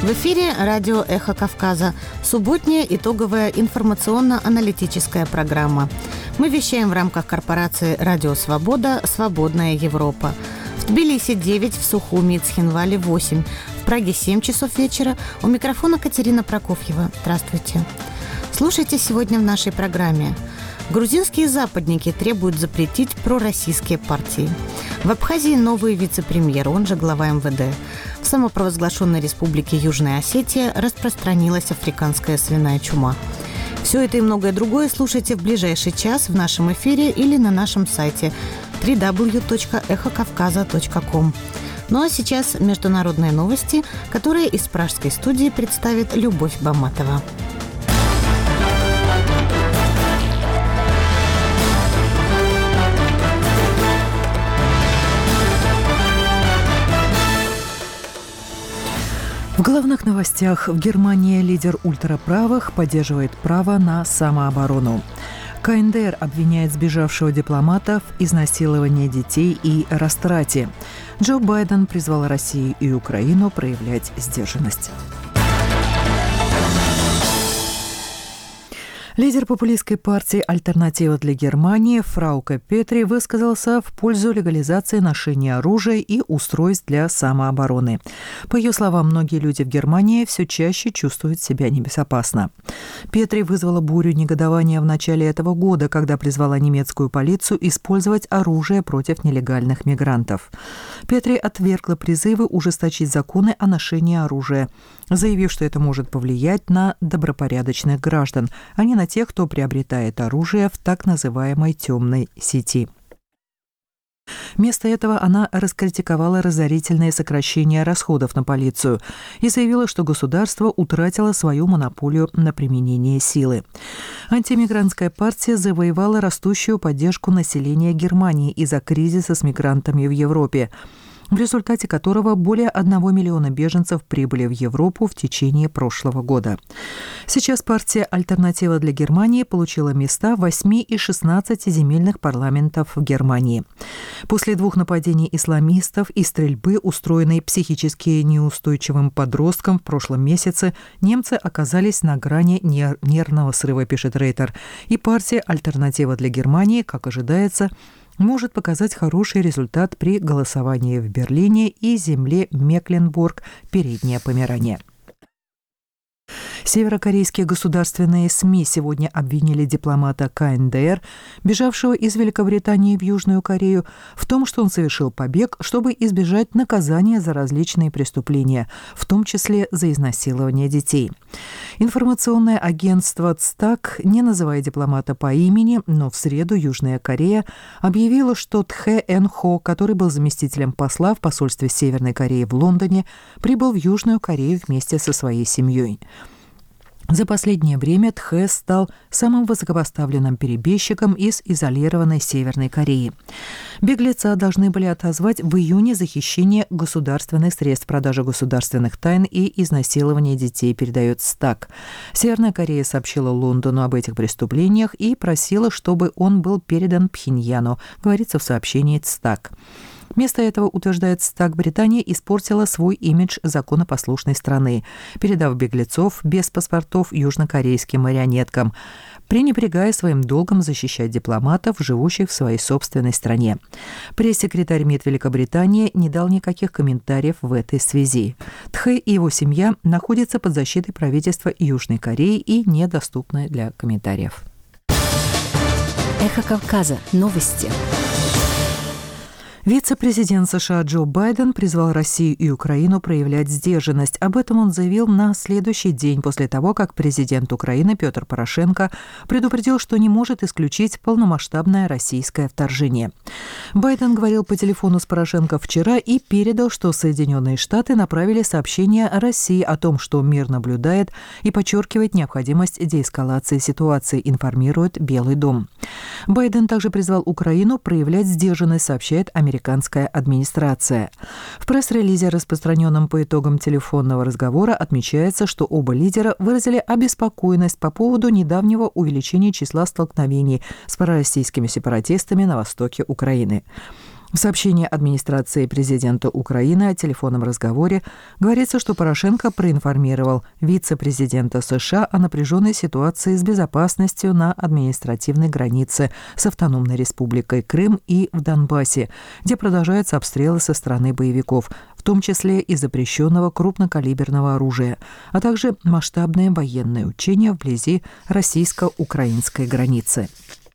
В эфире радио «Эхо Кавказа». Субботняя итоговая информационно-аналитическая программа. Мы вещаем в рамках корпорации «Радио Свобода. Свободная Европа». В Тбилиси 9, в Сухуми и Цхинвале 8, в Праге 7 часов вечера. У микрофона Катерина Прокофьева. Здравствуйте. Слушайте сегодня в нашей программе. Грузинские западники требуют запретить пророссийские партии. В Абхазии новый вице-премьер, он же глава МВД. В самопровозглашенной республике Южная Осетия распространилась африканская свиная чума. Все это и многое другое слушайте в ближайший час в нашем эфире или на нашем сайте www.эхокавказа.ком. Ну а сейчас международные новости, которые из пражской студии представит Любовь Баматова. В главных новостях: в Германии лидер ультраправых поддерживает право на самооборону. КНДР обвиняет сбежавшего дипломата в изнасиловании детей и растрате. Джо Байден призвал Россию и Украину проявлять сдержанность. Лидер популистской партии «Альтернатива для Германии» Фрауке Петри высказался в пользу легализации ношения оружия и устройств для самообороны. По ее словам, многие люди в Германии все чаще чувствуют себя небезопасно. Петри вызвала бурю негодования в начале этого года, когда призвала немецкую полицию использовать оружие против нелегальных мигрантов. Петри отвергла призывы ужесточить законы о ношении оружия, заявив, что это может повлиять на добропорядочных граждан, а не на тех, кто приобретает оружие в так называемой темной сети. Вместо этого она раскритиковала разорительные сокращения расходов на полицию и заявила, что государство утратило свою монополию на применение силы. Антимигрантская партия завоевала растущую поддержку населения Германии из-за кризиса с мигрантами в Европе, в результате которого более 1 миллиона беженцев прибыли в Европу в течение прошлого года. Сейчас партия «Альтернатива для Германии» получила места в 8 из 16 земельных парламентов в Германии. После 2 нападений исламистов и стрельбы, устроенной психически неустойчивым подростком в прошлом месяце, немцы оказались на грани нервного срыва, пишет Рейтер, и партия «Альтернатива для Германии», как ожидается, может показать хороший результат при голосовании в Берлине и земле Мекленбург, Переднее Померание. Северокорейские государственные СМИ сегодня обвинили дипломата КНДР, бежавшего из Великобритании в Южную Корею, в том, что он совершил побег, чтобы избежать наказания за различные преступления, в том числе за изнасилование детей. Информационное агентство ЦТАК, не называя дипломата по имени, но в среду Южная Корея объявила, что Тхэ Эн Хо, который был заместителем посла в посольстве Северной Кореи в Лондоне, прибыл в Южную Корею вместе со своей семьей. За последнее время Тхэ стал самым высокопоставленным перебежчиком из изолированной Северной Кореи. Беглеца должны были отозвать в июне за хищение государственных средств, продажу государственных тайн и изнасилование детей, передает СТАК. Северная Корея сообщила Лондону об этих преступлениях и просила, чтобы он был передан Пхеньяну, говорится в сообщении СТАК. Вместо этого, утверждает СТАК, Британия испортила свой имидж законопослушной страны, передав беглецов без паспортов южнокорейским марионеткам, пренебрегая своим долгом защищать дипломатов, живущих в своей собственной стране. Пресс-секретарь МИД Великобритании не дал никаких комментариев в этой связи. Тхэ и его семья находятся под защитой правительства Южной Кореи и недоступны для комментариев. Эхо Кавказа. Новости. Вице-президент США Джо Байден призвал Россию и Украину проявлять сдержанность. Об этом он заявил на следующий день после того, как президент Украины Петр Порошенко предупредил, что не может исключить полномасштабное российское вторжение. Байден говорил по телефону с Порошенко вчера и передал, что Соединенные Штаты направили сообщение России о том, что мир наблюдает, и подчеркивает необходимость деэскалации ситуации, информирует Белый дом. Байден также призвал Украину проявлять сдержанность, сообщает американская администрация. В пресс-релизе, распространенном по итогам телефонного разговора, отмечается, что оба лидера выразили обеспокоенность по поводу недавнего увеличения числа столкновений с пророссийскими сепаратистами на востоке Украины. В сообщении администрации президента Украины о телефонном разговоре говорится, что Порошенко проинформировал вице-президента США о напряженной ситуации с безопасностью на административной границе с Автономной Республикой Крым и в Донбассе, где продолжаются обстрелы со стороны боевиков, в том числе и запрещенного крупнокалиберного оружия, а также масштабные военные учения вблизи российско-украинской границы.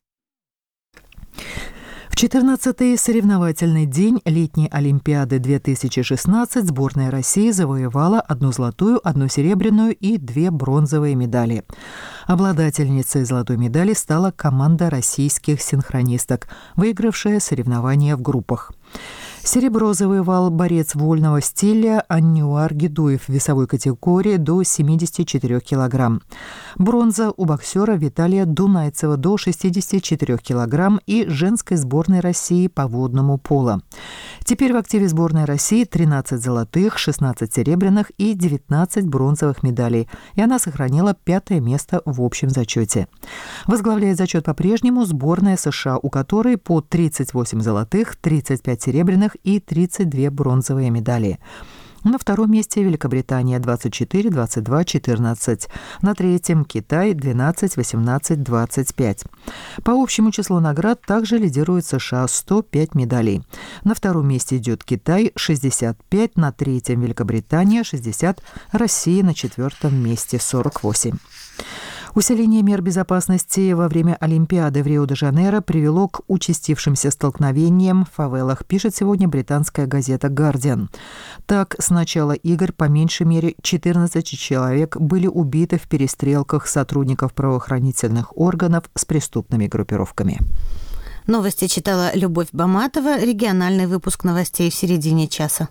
В 14-й соревновательный день летней Олимпиады 2016 сборная России завоевала 1 золотую, 1 серебряную и 2 бронзовые медали. Обладательницей золотой медали стала команда российских синхронисток, выигравшая соревнования в группах. Серебро завоевал борец вольного стиля Аннюар Гедуев в весовой категории до 74 килограмм. Бронза у боксера Виталия Дунайцева до 64 килограмм и женской сборной России по водному поло. Теперь в активе сборной России 13 золотых, 16 серебряных и 19 бронзовых медалей, и она сохранила 5-е место в общем зачете. Возглавляет зачет по-прежнему сборная США, у которой по 38 золотых, 35 серебряных и 32 бронзовые медали. На втором месте Великобритания 24, 22, 14. На третьем Китай 12, 18, 25. По общему числу наград также лидирует США 105 медалей. На втором месте идет Китай 65, на третьем Великобритания 60, Россия на четвертом месте 48. Усиление мер безопасности во время Олимпиады в Рио-де-Жанейро привело к участившимся столкновениям в фавелах, пишет сегодня британская газета «Гардиан». Так, с начала игр по меньшей мере 14 человек были убиты в перестрелках сотрудников правоохранительных органов с преступными группировками. Новости читала Любовь Баматова. Региональный выпуск новостей в середине часа.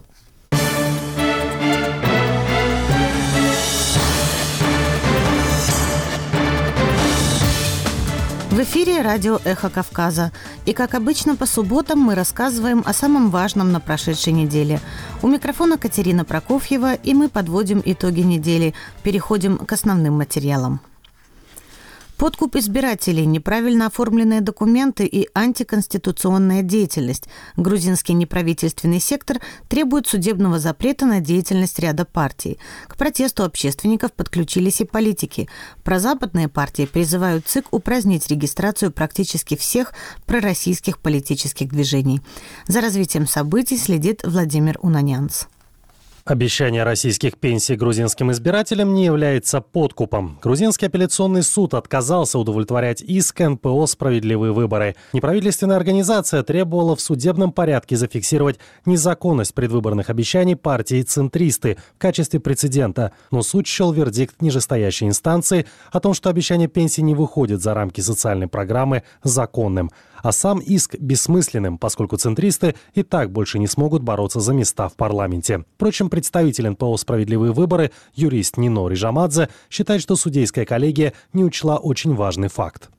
В эфире радио «Эхо Кавказа». И, как обычно, по субботам мы рассказываем о самом важном на прошедшей неделе. У микрофона Катерина Прокофьева, и мы подводим итоги недели. Переходим к основным материалам. Подкуп избирателей, неправильно оформленные документы и антиконституционная деятельность. Грузинский неправительственный сектор требует судебного запрета на деятельность ряда партий. К протесту общественников подключились и политики. Прозападные партии призывают ЦИК упразднить регистрацию практически всех пророссийских политических движений. За развитием событий следит Владимир Унанянц. Обещание российских пенсий грузинским избирателям не является подкупом. Грузинский апелляционный суд отказался удовлетворять иск НПО «Справедливые выборы». Неправительственная организация требовала в судебном порядке зафиксировать незаконность предвыборных обещаний партии «Центристы» в качестве прецедента. Но суд счел вердикт нижестоящей инстанции о том, что обещание пенсий не выходит за рамки социальной программы, законным. А сам иск бессмысленным, поскольку центристы и так больше не смогут бороться за места в парламенте. Впрочем, представитель НПО «Справедливые выборы», юрист Нино Рижамадзе, считает, что судейская коллегия не учла очень важный факт.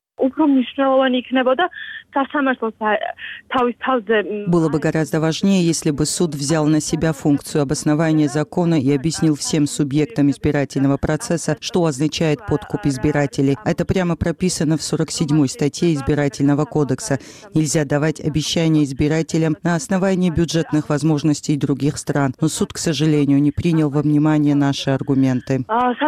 Было бы гораздо важнее, если бы суд взял на себя функцию обоснования закона и объяснил всем субъектам избирательного процесса, что означает подкуп избирателей. Это прямо прописано в 47-й статье Избирательного кодекса. Нельзя давать обещания избирателям на основании бюджетных возможностей других стран. Но суд, к сожалению, не принял во внимание наши аргументы.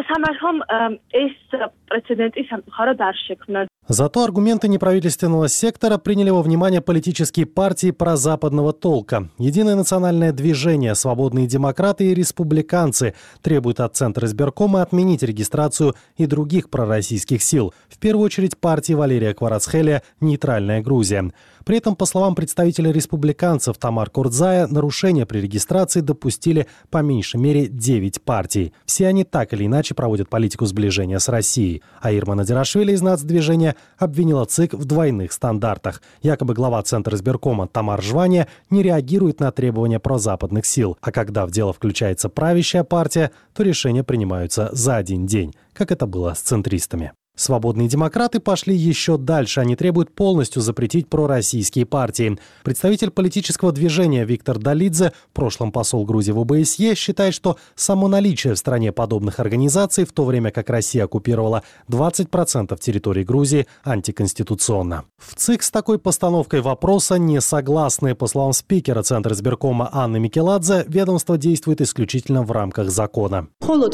Зато аргументы неправительственного сектора приняли во внимание политические партии прозападного толка. Единое национальное движение, свободные демократы и республиканцы требуют от Центра избиркома отменить регистрацию и других пророссийских сил, в первую очередь партии Валерия Кварацхелия «Нейтральная Грузия». При этом, по словам представителя республиканцев Тамар Курдзая, нарушения при регистрации допустили по меньшей мере 9 партий. Все они так или иначе проводят политику сближения с Россией. А Ирма Надирашвили из нацдвижения обвинила ЦИК в двойных стандартах. Якобы глава Центра избиркома Тамар Жвания не реагирует на требования прозападных сил. А когда в дело включается правящая партия, то решения принимаются за один день, как это было с центристами. Свободные демократы пошли еще дальше. Они требуют полностью запретить пророссийские партии. Представитель политического движения Виктор Долидзе, в прошлом посол Грузии в ОБСЕ, считает, что само наличие в стране подобных организаций, в то время как Россия оккупировала 20% территории Грузии, антиконституционно. В ЦИК с такой постановкой вопроса не согласны. По словам спикера Центра избиркома Анны Микеладзе, ведомство действует исключительно в рамках закона.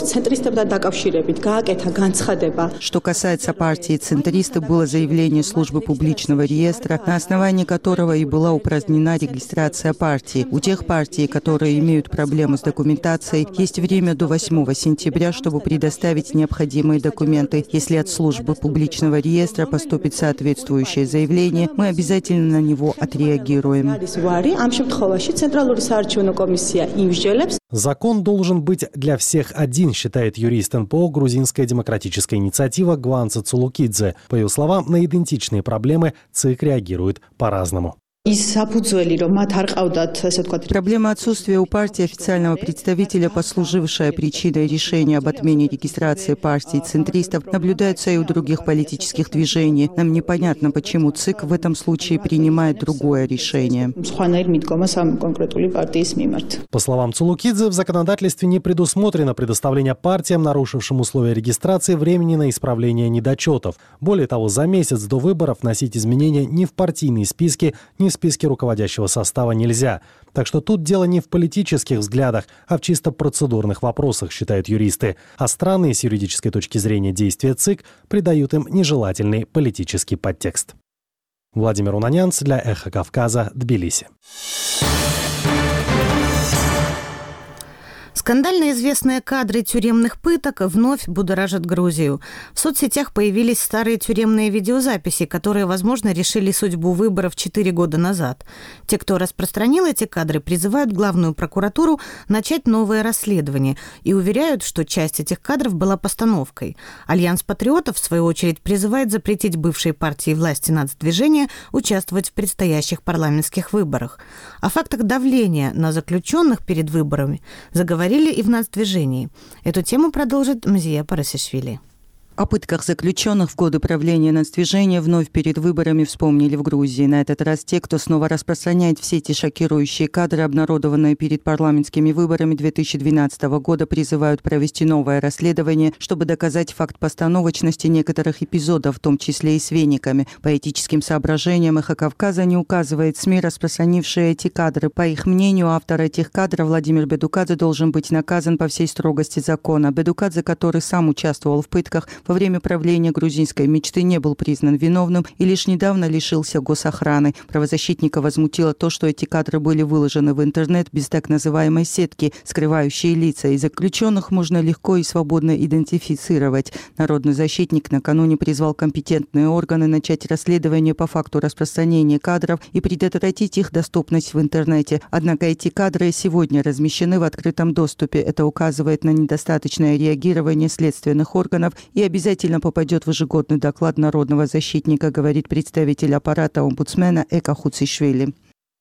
Что касается партии «Центристы», было заявление службы публичного реестра, на основании которого и была упразднена регистрация партии. У тех партий, которые имеют проблемы с документацией, есть время до 8 сентября, чтобы предоставить необходимые документы. Если от службы публичного реестра поступит соответствующее заявление, мы обязательно на него отреагируем. Закон должен быть для всех один, считает юрист НПО «Грузинская демократическая инициатива» Гванца Цулукидзе. По ее словам, на идентичные проблемы ЦИК реагирует по-разному. Проблема отсутствия у партии официального представителя, послужившая причиной решения об отмене регистрации партии центристов, наблюдается и у других политических движений. Нам непонятно, почему ЦИК в этом случае принимает другое решение. По словам Цулукидзе, в законодательстве не предусмотрено предоставление партиям, нарушившим условия регистрации, времени на исправление недочетов. Более того, за месяц до выборов вносить изменения ни в партийные списки, ни в списке руководящего состава нельзя. Так что тут дело не в политических взглядах, а в чисто процедурных вопросах, считают юристы. А странные с юридической точки зрения действия ЦИК придают им нежелательный политический подтекст. Владимир Унанянц для «Эхо Кавказа», Тбилиси. Скандально известные кадры тюремных пыток вновь будоражат Грузию. В соцсетях появились старые тюремные видеозаписи, которые, возможно, решили судьбу выборов 4 года назад. Те, кто распространил эти кадры, призывают главную прокуратуру начать новое расследование и уверяют, что часть этих кадров была постановкой. Альянс патриотов, в свою очередь, призывает запретить бывшей партии власти нацдвижения участвовать в предстоящих парламентских выборах. О фактах давления на заключенных перед выборами заговорили и в нацдвижении. Эту тему продолжит Мзия Парасишвили. О пытках заключенных в годы правления нацдвижения вновь перед выборами вспомнили в Грузии. На этот раз те, кто снова распространяет все эти шокирующие кадры, обнародованные перед парламентскими выборами 2012 года, призывают провести новое расследование, чтобы доказать факт постановочности некоторых эпизодов, в том числе и с вениками. По этическим соображениям «Эхо Кавказа» не указывает СМИ, распространившие эти кадры. По их мнению, автор этих кадров Владимир Бедукадзе должен быть наказан по всей строгости закона. Бедукадзе, который сам участвовал в пытках, во время правления грузинской мечты не был признан виновным и лишь недавно лишился госохраны. Правозащитника возмутило то, что эти кадры были выложены в интернет без так называемой сетки, скрывающей лица, и заключенных можно легко и свободно идентифицировать. Народный защитник накануне призвал компетентные органы начать расследование по факту распространения кадров и предотвратить их доступность в интернете. Однако эти кадры сегодня размещены в открытом доступе. Это указывает на недостаточное реагирование следственных органов и обязательно попадет в ежегодный доклад народного защитника, говорит представитель аппарата омбудсмена Эка Хуцишвили.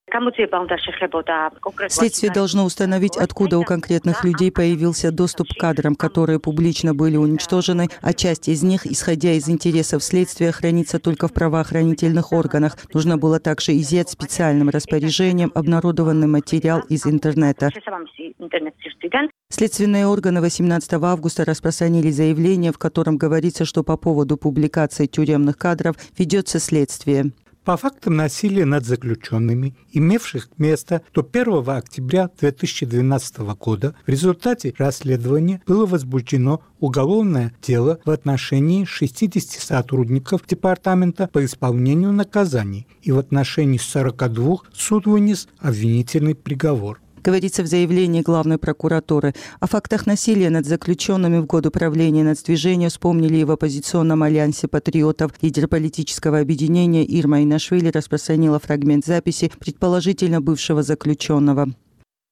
Следствие должно установить, откуда у конкретных людей появился доступ к кадрам, которые публично были уничтожены, а часть из них, исходя из интересов следствия, хранится только в правоохранительных органах. Нужно было также изъять специальным распоряжением обнародованный материал из интернета. Следственные органы 18 августа распространили заявление, в котором говорится, что по поводу публикации тюремных кадров ведется следствие. По фактам насилия над заключенными, имевших место до 1 октября 2012 года, в результате расследования было возбуждено уголовное дело в отношении 60 сотрудников Департамента по исполнению наказаний, и в отношении 42 суд вынес обвинительный приговор. Говорится в заявлении главной прокуратуры. О фактах насилия над заключенными в годы правления нацдвижения вспомнили и в оппозиционном альянсе патриотов. Лидер политического объединения Ирма Инашвили распространила фрагмент записи предположительно бывшего заключенного.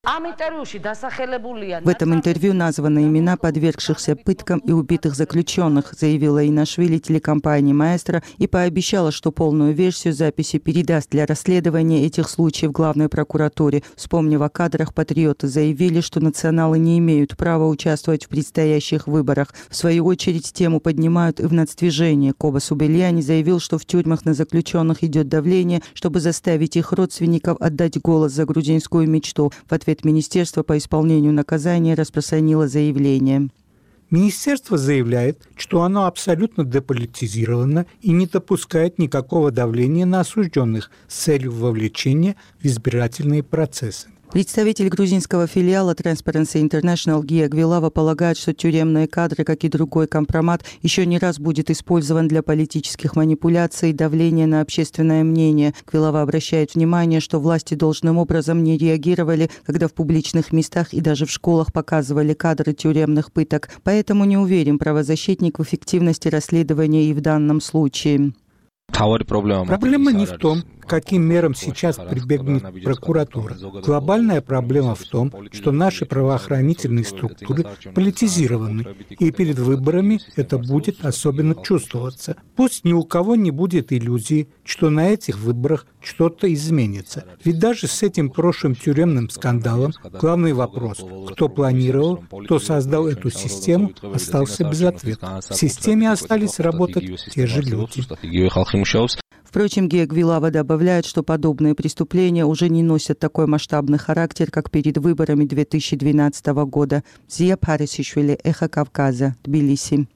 В этом интервью названы имена подвергшихся пыткам и убитых заключенных, заявила Инашвили телекомпании «Маэстро» и пообещала, что полную версию записи передаст для расследования этих случаев главной прокуратуре. Вспомнив о кадрах, патриоты заявили, что националы не имеют права участвовать в предстоящих выборах. В свою очередь тему поднимают и в нацдвижении. Коба Субельяни заявил, что в тюрьмах на заключенных идет давление, чтобы заставить их родственников отдать голос за грузинскую мечту. В ответ Министерство по исполнению наказания распространило заявление. Министерство заявляет, что оно абсолютно деполитизировано и не допускает никакого давления на осужденных с целью вовлечения в избирательные процессы. Представитель грузинского филиала Transparency International Гия Гвилава полагает, что тюремные кадры, как и другой компромат, еще не раз будет использован для политических манипуляций и давления на общественное мнение. Гвилава обращает внимание, что власти должным образом не реагировали, когда в публичных местах и даже в школах показывали кадры тюремных пыток. Поэтому не уверен правозащитник в эффективности расследования и в данном случае. Проблема не в том, к каким мерам сейчас прибегнет прокуратура. Глобальная проблема в том, что наши правоохранительные структуры политизированы, и перед выборами это будет особенно чувствоваться. Пусть ни у кого не будет иллюзии, что на этих выборах что-то изменится. Ведь даже с этим прошлым тюремным скандалом главный вопрос, кто планировал, кто создал эту систему, остался без ответа. В системе остались работать те же люди. Впрочем, Гия Гвилава добавляет, что подобные преступления уже не носят такой масштабный характер, как перед выборами 2012 года. Зия Парисишвили, Эхо Кавказа, Тбилиси.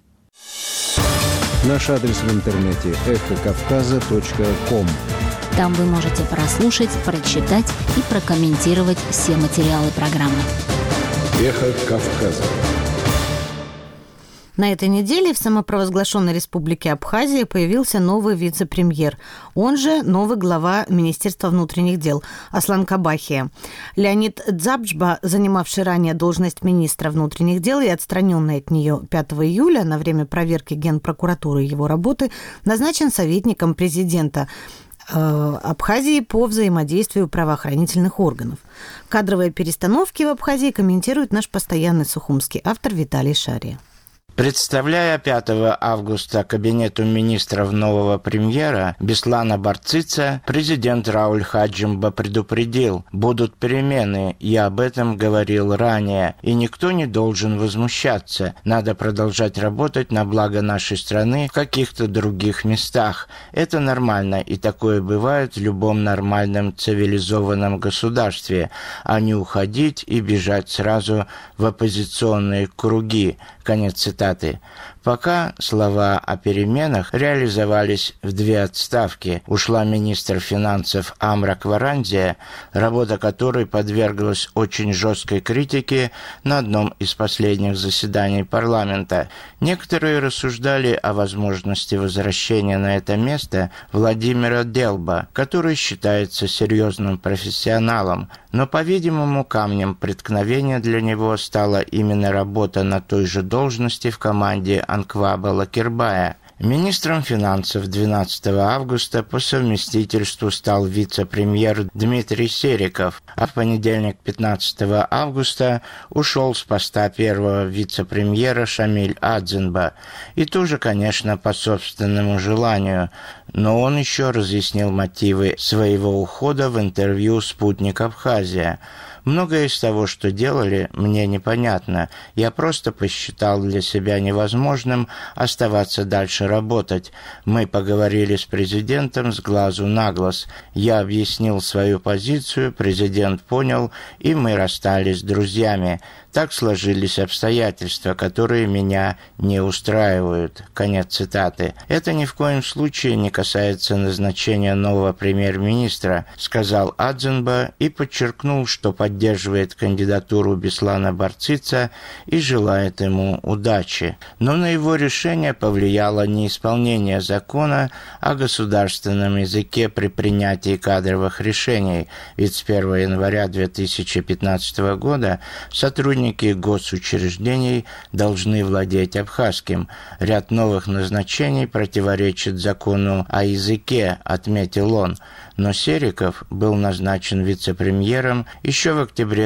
Наш адрес в интернете эхокавказа.ком. Там вы можете прослушать, прочитать и прокомментировать все материалы программы. Эхо Кавказа. На этой неделе в самопровозглашенной республике Абхазия появился новый вице-премьер, он же новый глава Министерства внутренних дел Аслан Кабахия. Леонид Дзабджба, занимавший ранее должность министра внутренних дел и отстраненный от нее 5 июля на время проверки Генпрокуратуры его работы, назначен советником президента Абхазии по взаимодействию правоохранительных органов. Кадровые перестановки в Абхазии комментирует наш постоянный сухумский автор Виталий Шария. Представляя 5 августа кабинету министров нового премьера Беслана Барцица, президент Рауль Хаджимба предупредил: будут перемены, я об этом говорил ранее, и никто не должен возмущаться. Надо продолжать работать на благо нашей страны в каких-то других местах. Это нормально, и такое бывает в любом нормальном цивилизованном государстве, а не уходить и бежать сразу в оппозиционные круги. Конец цитаты. Пока слова о переменах реализовались в 2 отставки. Ушла министр финансов Амра Кварандия, работа которой подверглась очень жесткой критике на одном из последних заседаний парламента. Некоторые рассуждали о возможности возвращения на это место Владимира Делба, который считается серьезным профессионалом, но, по-видимому, камнем преткновения для него стала именно работа на той же должности в команде Анкваба Лакербая. Министром финансов 12 августа по совместительству стал вице-премьер Дмитрий Сериков, а в понедельник 15 августа ушел с поста первого вице-премьера Шамиль Адзенба. И тоже, конечно, по собственному желанию, но он еще разъяснил мотивы своего ухода в интервью «Спутник Абхазия». Многое из того, что делали, мне непонятно. Я просто посчитал для себя невозможным оставаться дальше работать. Мы поговорили с президентом с глазу на глаз. Я объяснил свою позицию, президент понял, и мы расстались друзьями. Так сложились обстоятельства, которые меня не устраивают. Конец цитаты. Это ни в коем случае не касается назначения нового премьер-министра, сказал Адзенба и подчеркнул, что поддерживает кандидатуру Беслана Барцица и желает ему удачи. Но на его решение повлияло не исполнение закона о государственном языке при принятии кадровых решений, ведь с 1 января 2015 года сотрудники госучреждений должны владеть абхазским. Ряд новых назначений противоречит закону о языке, отметил он. Но Сериков был назначен вице-премьером еще в октябре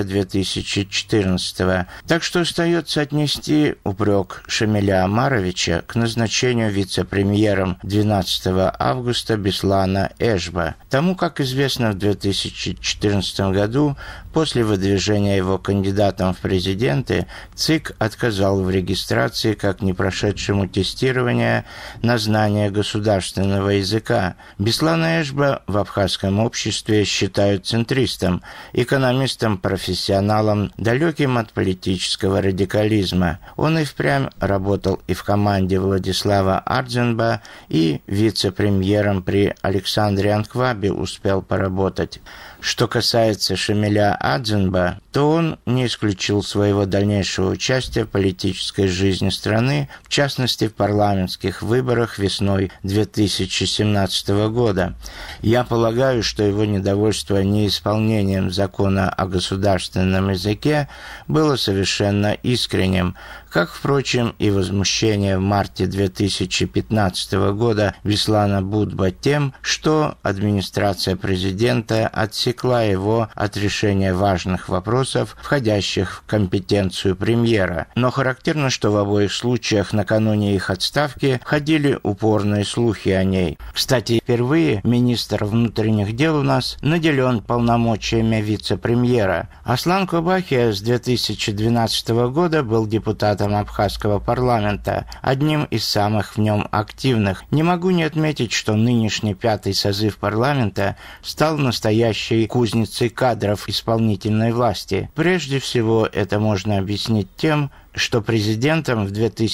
2014. Так что остается отнести упрек Шамиля Омаровича к назначению вице-премьером 12 августа Беслана Эшба. Тому, как известно, в 2014 году, после выдвижения его кандидатом в президенты, ЦИК отказал в регистрации как не прошедшему тестирование на знание государственного языка. Беслана Эшба в абхазском обществе считают центристом, экономистом-профессионалом, далеким от политического радикализма. Он и впрямь работал и в команде Владислава Ардзенба, и вице-премьером при Александре Анквабе успел поработать. Что касается Шамиля Ардзенба, то он не исключил своего дальнейшего участия в политической жизни страны, в частности в парламентских выборах весной 2017 года. Я полагаю, что его недовольство неисполнением закона о государственном языке было совершенно искренним, как, впрочем, и возмущение в марте 2015 года Беслана Будба тем, что администрация президента отсекла его от решения важных вопросов, входящих в компетенцию премьера. Но характерно, что в обоих случаях накануне их отставки ходили упорные слухи о ней. Кстати, впервые министр внутренних дел у нас наделен полномочиями вице-премьера. Аслан Кобахия с 2012 года был депутатом Абхазского парламента, одним из самых в нем активных. Не могу не отметить, что нынешний 5-й созыв парламента стал настоящей кузницей кадров исполнительной власти. Прежде всего, это можно объяснить тем, что президентом в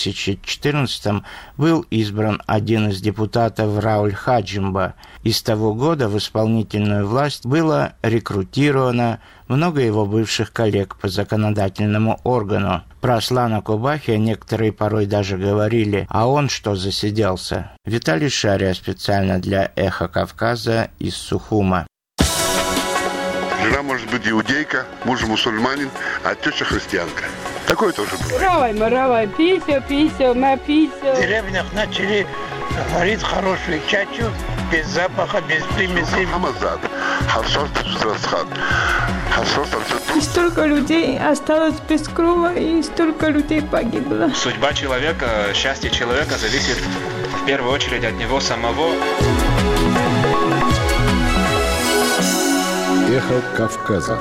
2014 был избран один из депутатов Рауль Хаджимба. И с того года в исполнительную власть было рекрутировано много его бывших коллег по законодательному органу. Про Аслана Кобахия некоторые порой даже говорили, а он что засиделся? Виталий Шария специально для «Эхо Кавказа» из Сухума. Жена может быть иудейка, муж мусульманин, а теща христианка. Такое тоже бывает. Равай, пися, на пися. В деревнях начали варить хорошую чачу, без запаха, без примесей. И столько людей осталось без крова, и столько людей погибло. Судьба человека, счастье человека зависит в первую очередь от него самого. Эхо Кавказа.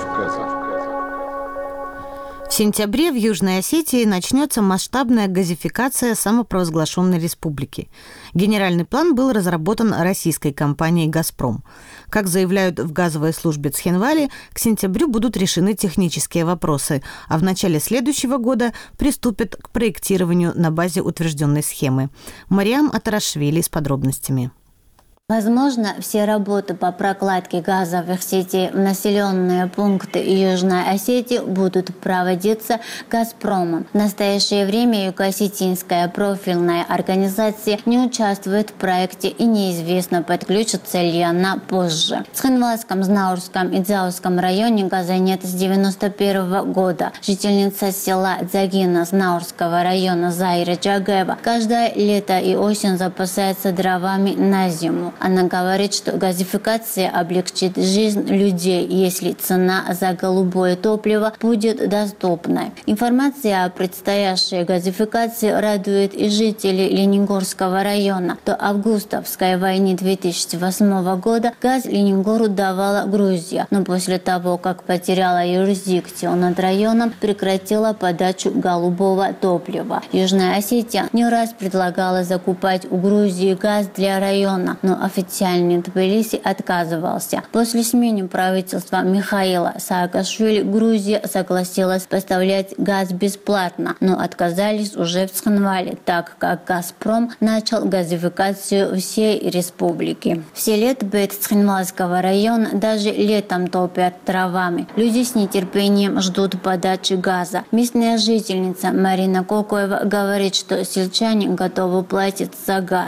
В сентябре в Южной Осетии начнется масштабная газификация самопровозглашенной республики. Генеральный план был разработан российской компанией «Газпром». Как заявляют в газовой службе Цхинвали, к сентябрю будут решены технические вопросы, а в начале следующего года приступят к проектированию на базе утвержденной схемы. Мариам Атарашвили с подробностями. Возможно, все работы по прокладке газовых сетей в населенные пункты Южной Осетии будут проводиться «Газпромом». В настоящее время юго-осетинская профильная организация не участвует в проекте и неизвестно, подключится ли она позже. В Цхинвальском, Знаурском и Дзяуском районе газа нет с 1991 года. Жительница села Дзагина Знаурского района Заира Джагаева каждое лето и осень запасается дровами на зиму. Она говорит, что газификация облегчит жизнь людей, если цена за голубое топливо будет доступной. Информация о предстоящей газификации радует и жителей Лениногорского района. До августовской войны 2008 года газ Лениногору давала Грузия, но после того, как потеряла юрисдикцию над районом, прекратила подачу голубого топлива. Южная Осетия не раз предлагала закупать у Грузии газ для района, но официальный Тбилиси отказывался. После смены правительства Михаила Саакашвили Грузия согласилась поставлять газ бесплатно, но отказались уже в Цхинвале, так как «Газпром» начал газификацию всей республики. В селе Тбет Цхинвальского района даже летом топят дровами. Люди с нетерпением ждут подачи газа. Местная жительница Марина Кокоева говорит, что сельчане готовы платить за газ.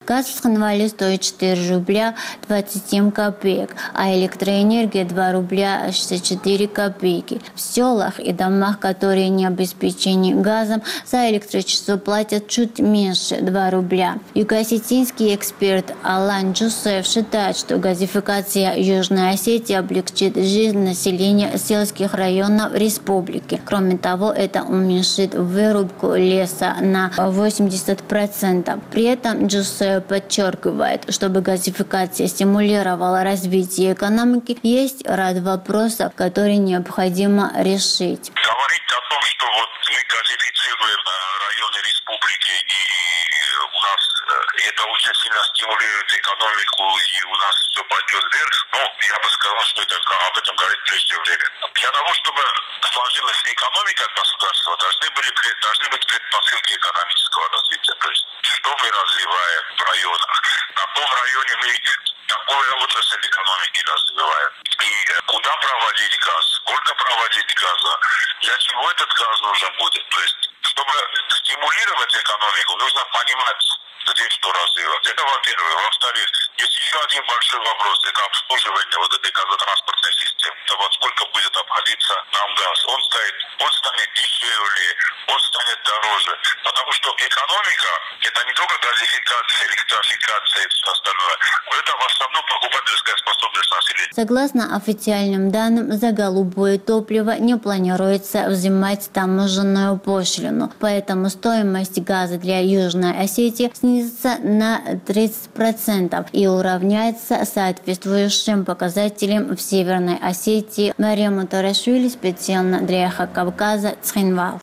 Газ в Цхинвале стоит 4 рубля 27 копеек, а электроэнергия 2 рубля 64 копейки. В селах и домах, которые не обеспечены газом, за электричество платят чуть меньше 2 рубля. Юго-осетинский эксперт Алан Джусеф считает, что газификация Южной Осетии облегчит жизнь населения сельских районов республики. Кроме того, это уменьшит вырубку леса на 80%. При этом Джусеф подчеркивает, чтобы газификация стимулировала развитие экономики, есть ряд вопросов, которые необходимо решить. Говорить о том, что вот мы газифицируем районы республики, и у нас это очень сильно стимулирует экономику, и у нас все пойдет вверх, но я бы сказал, что об этом говорить преждевременно. Для того, чтобы сложилась экономика государства, должны быть предпосылки экономического развития. То есть, что мы развиваем в районах, на том районе мы такую отрасль экономики развиваем. И куда проводить газ, сколько проводить газа, для чего этот газ нужен будет. То есть, чтобы стимулировать экономику, нужно понимать, где что развивать. Это во-первых. Во-вторых, есть еще один большой вопрос. Это обслуживание вот этой газотранспортной системы. Это вот сколько будет обходиться нам газ. Он станет дешевле, он станет дороже. Потому что экономика – это не только газификация, электрификация и все остальное. Это в основном покупательская способность населения. Согласно официальным данным, за голубое топливо не планируется взимать таможенную пошлину. Поэтому стоимость газа для Южной Осетии снизится на 30% и уравняется соответствующим показателям в Северной Осетии. Мария Мутарашвили специально для Эхо Кавказа, Цхинвал.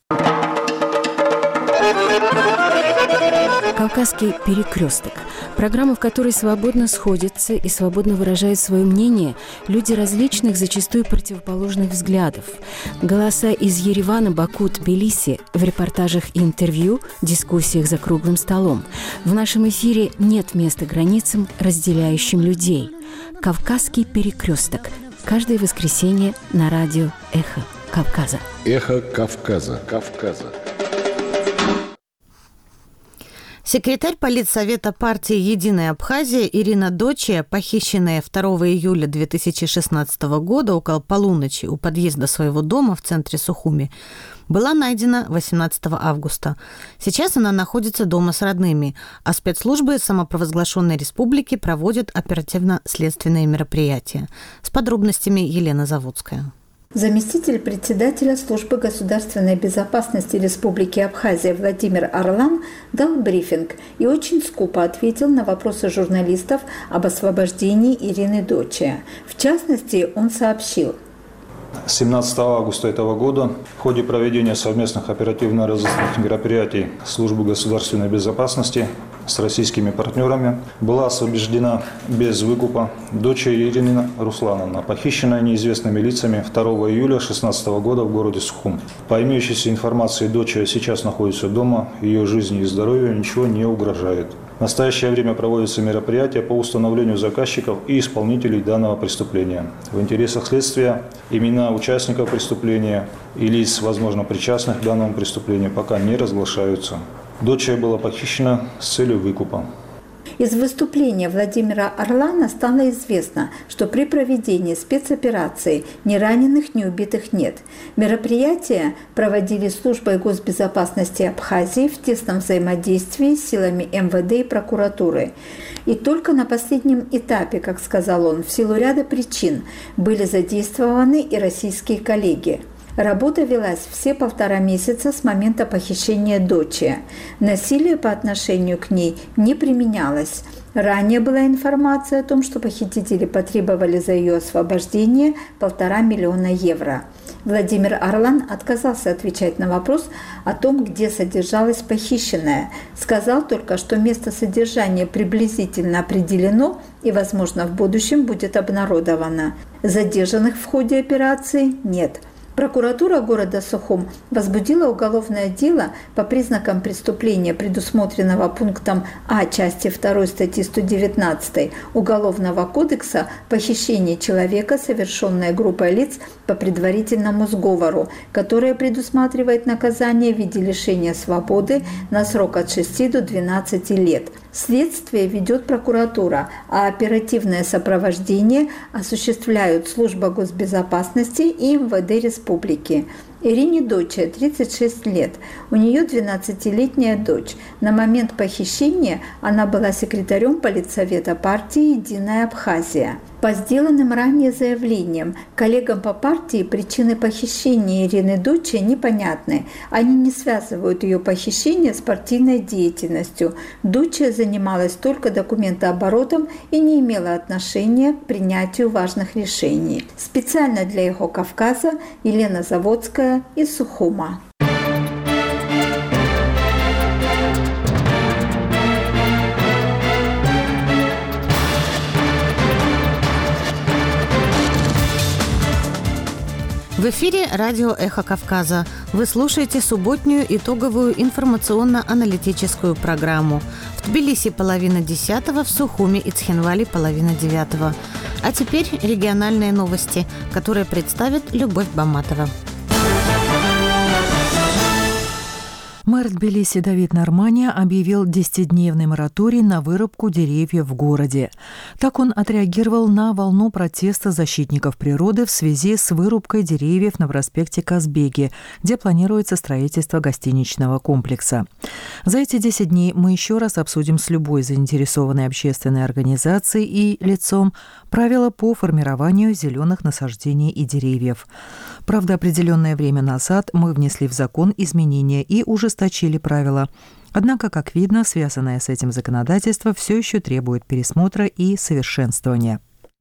«Кавказский перекресток» – программа, в которой свободно сходятся и свободно выражают свое мнение люди различных, зачастую противоположных взглядов. Голоса из Еревана, Баку, Тбилиси в репортажах и интервью, дискуссиях за круглым столом. В нашем эфире нет места границам, разделяющим людей. «Кавказский перекресток» – каждое воскресенье на радио «Эхо Кавказа». «Эхо Кавказа». Секретарь Политсовета партии «Единая Абхазия» Ирина Дочия, похищенная 2 июля 2016 года около полуночи у подъезда своего дома в центре Сухуми, была найдена 18 августа. Сейчас она находится дома с родными, а спецслужбы самопровозглашенной республики проводят оперативно-следственные мероприятия. С подробностями Елена Заводская. Заместитель председателя Службы государственной безопасности Республики Абхазия Владимир Орлан дал брифинг и очень скупо ответил на вопросы журналистов об освобождении Ирины Дочия. В частности, он сообщил: 17 августа этого года в ходе проведения совместных оперативно-розыскных мероприятий Службы государственной безопасности с российскими партнерами была освобождена без выкупа дочь Ирина Руслановна, похищенная неизвестными лицами 2 июля 2016 года в городе Сухум. По имеющейся информации, дочь сейчас находится дома, ее жизни и здоровью ничего не угрожает. В настоящее время проводятся мероприятия по установлению заказчиков и исполнителей данного преступления. В интересах следствия имена участников преступления и лиц, возможно, причастных к данному преступлению, пока не разглашаются. Дочь была похищена с целью выкупа. Из выступления Владимира Орлана стало известно, что при проведении спецоперации ни раненых, ни убитых нет. Мероприятия проводили службой госбезопасности Абхазии в тесном взаимодействии с силами МВД и прокуратуры. И только на последнем этапе, как сказал он, в силу ряда причин были задействованы и российские коллеги. Работа велась все 1,5 месяца с момента похищения дочери. Насилие по отношению к ней не применялось. Ранее была информация о том, что похитители потребовали за ее освобождение 1,5 миллиона евро. Владимир Орлан отказался отвечать на вопрос о том, где содержалась похищенная. Сказал только, что место содержания приблизительно определено и, возможно, в будущем будет обнародовано. Задержанных в ходе операции нет. Прокуратура города Сухум возбудила уголовное дело по признакам преступления, предусмотренного пунктом А части 2 статьи 119 Уголовного кодекса «Похищение человека, совершенное группой лиц по предварительному сговору», которое предусматривает наказание в виде лишения свободы на срок от 6 до 12 лет. Следствие ведет прокуратура, а оперативное сопровождение осуществляют Служба госбезопасности и МВД Республики. Ирине Доче 36 лет. У нее 12-летняя дочь. На момент похищения она была секретарем политсовета партии «Единая Абхазия». По сделанным ранее заявлениям, коллегам по партии причины похищения Ирины Доче непонятны. Они не связывают ее похищение с партийной деятельностью. Доче занималась только документооборотом и не имела отношения к принятию важных решений. Специально для «Эхо Кавказа» Елена Заводская из Сухума. В эфире радио «Эхо Кавказа». Вы слушаете субботнюю итоговую информационно-аналитическую программу. В Тбилиси 9:30, в Сухуме и Цхинвале 8:30. А теперь региональные новости, которые представит Любовь Баматова. Мэр Тбилиси Давид Нормания объявил 10-дневный мораторий на вырубку деревьев в городе. Так он отреагировал на волну протеста защитников природы в связи с вырубкой деревьев на проспекте Казбеги, где планируется строительство гостиничного комплекса. За эти 10 дней мы еще раз обсудим с любой заинтересованной общественной организацией и лицом правила по формированию зеленых насаждений и деревьев. Правда, определенное время назад мы внесли в закон изменения и ужесточили правила. Однако, как видно, связанное с этим законодательство все еще требует пересмотра и совершенствования.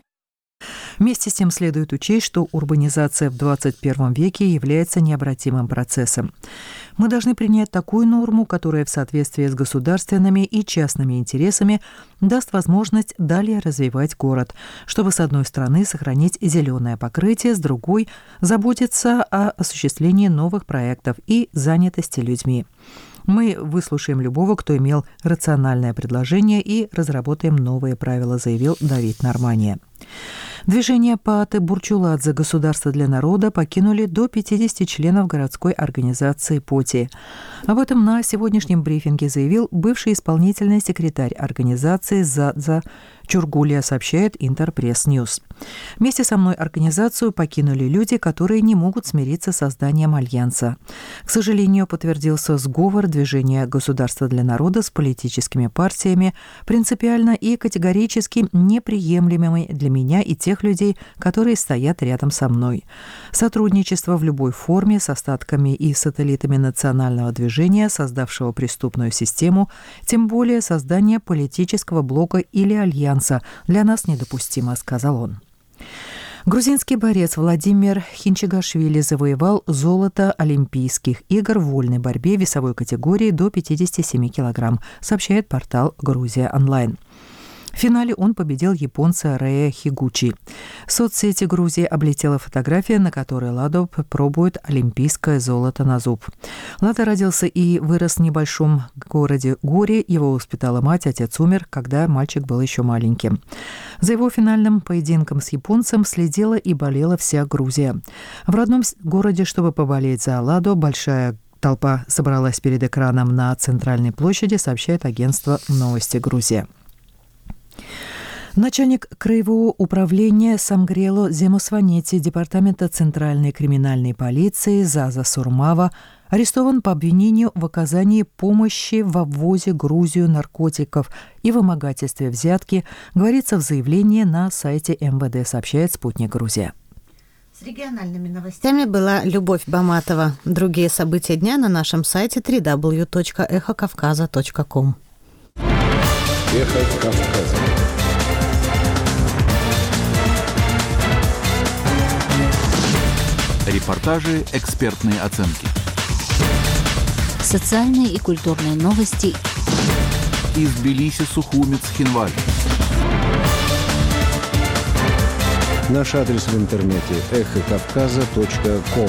Вместе с тем следует учесть, что урбанизация в 21 веке является необратимым процессом. Мы должны принять такую норму, которая в соответствии с государственными и частными интересами даст возможность далее развивать город, чтобы с одной стороны сохранить зеленое покрытие, с другой – заботиться о осуществлении новых проектов и занятости людьми. Мы выслушаем любого, кто имел рациональное предложение, и разработаем новые правила, заявил Давид Нормания. Движение Пааты Бурчуладзе «Государство для народа» покинули до 50 членов городской организации ПОТИ. Об этом на сегодняшнем брифинге заявил бывший исполнительный секретарь организации Задза Чургулия, сообщает Интерпресс Ньюс. Вместе со мной организацию покинули люди, которые не могут смириться с созданием альянса. К сожалению, подтвердился сговор движения «Государство для народа» с политическими партиями, принципиально и категорически неприемлемыми для меня и тех людей, которые стоят рядом со мной. Сотрудничество в любой форме с остатками и сателлитами национального движения, создавшего преступную систему, тем более создание политического блока или альянса, для нас недопустимо, сказал он. Грузинский борец Владимир Хинчигашвили завоевал золото Олимпийских игр в вольной борьбе весовой категории до 57 килограмм, сообщает портал «Грузия онлайн». В финале он победил японца Рэя Хигучи. Соцсети Грузии облетела фотография, на которой Ладо пробует олимпийское золото на зуб. Ладо родился и вырос в небольшом городе Горе. Его воспитала мать, отец умер, когда мальчик был еще маленьким. За его финальным поединком с японцем следила и болела вся Грузия. В родном городе, чтобы поболеть за Ладо, большая толпа собралась перед экраном на центральной площади, сообщает агентство «Новости Грузия». Начальник краевого управления Самгрело Земосванети Департамента Центральной криминальной полиции Заза Сурмава арестован по обвинению в оказании помощи во ввозе в Грузию наркотиков и вымогательстве взятки, говорится в заявлении на сайте МВД, сообщает «Спутник Грузия». С региональными новостями была Любовь Баматова. Другие события дня на нашем сайте www.эхокавказа.ком. Эхо Кавказа. Репортажи, экспертные оценки. Социальные и культурные новости. Из Тбилиси, Сухуми, Цхинвали. Наш адрес в интернете эхокавказа.ком.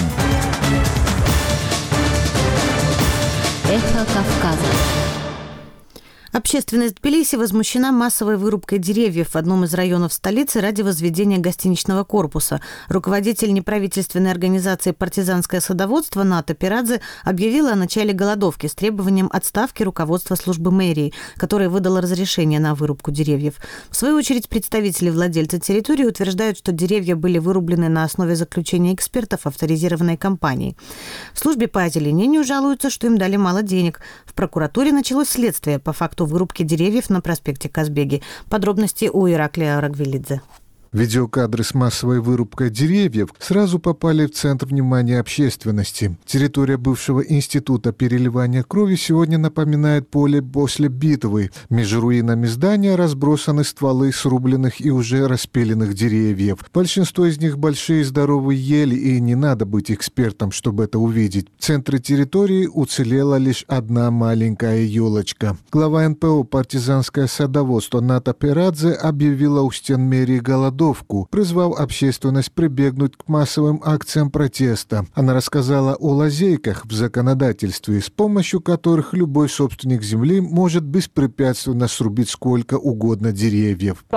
Эхо Кавказа. Общественность Тбилиси возмущена массовой вырубкой деревьев в одном из районов столицы ради возведения гостиничного корпуса. Руководитель неправительственной организации «Партизанское садоводство» Ната Пирадзе объявила о начале голодовки с требованием отставки руководства службы мэрии, которое выдало разрешение на вырубку деревьев. В свою очередь, представители владельца территории утверждают, что деревья были вырублены на основе заключения экспертов авторизированной компании. В службе по озеленению жалуются, что им дали мало денег. В прокуратуре началось следствие по факту вырубки деревьев на проспекте Казбеги. Подробности у Ираклия Рагвелидзе. Видеокадры с массовой вырубкой деревьев сразу попали в центр внимания общественности. Территория бывшего института переливания крови сегодня напоминает поле после битвы. Между руинами здания разбросаны стволы срубленных и уже распиленных деревьев. Большинство из них большие здоровые ели, и не надо быть экспертом, чтобы это увидеть. В центре территории уцелела лишь одна маленькая елочка. Глава НПО «Партизанское садоводство» Ната Пирадзе объявила у стен мэрии голодовку, призвав общественность прибегнуть к массовым акциям протеста. Она рассказала о лазейках в законодательстве, с помощью которых любой собственник земли может беспрепятственно срубить сколько угодно деревьев.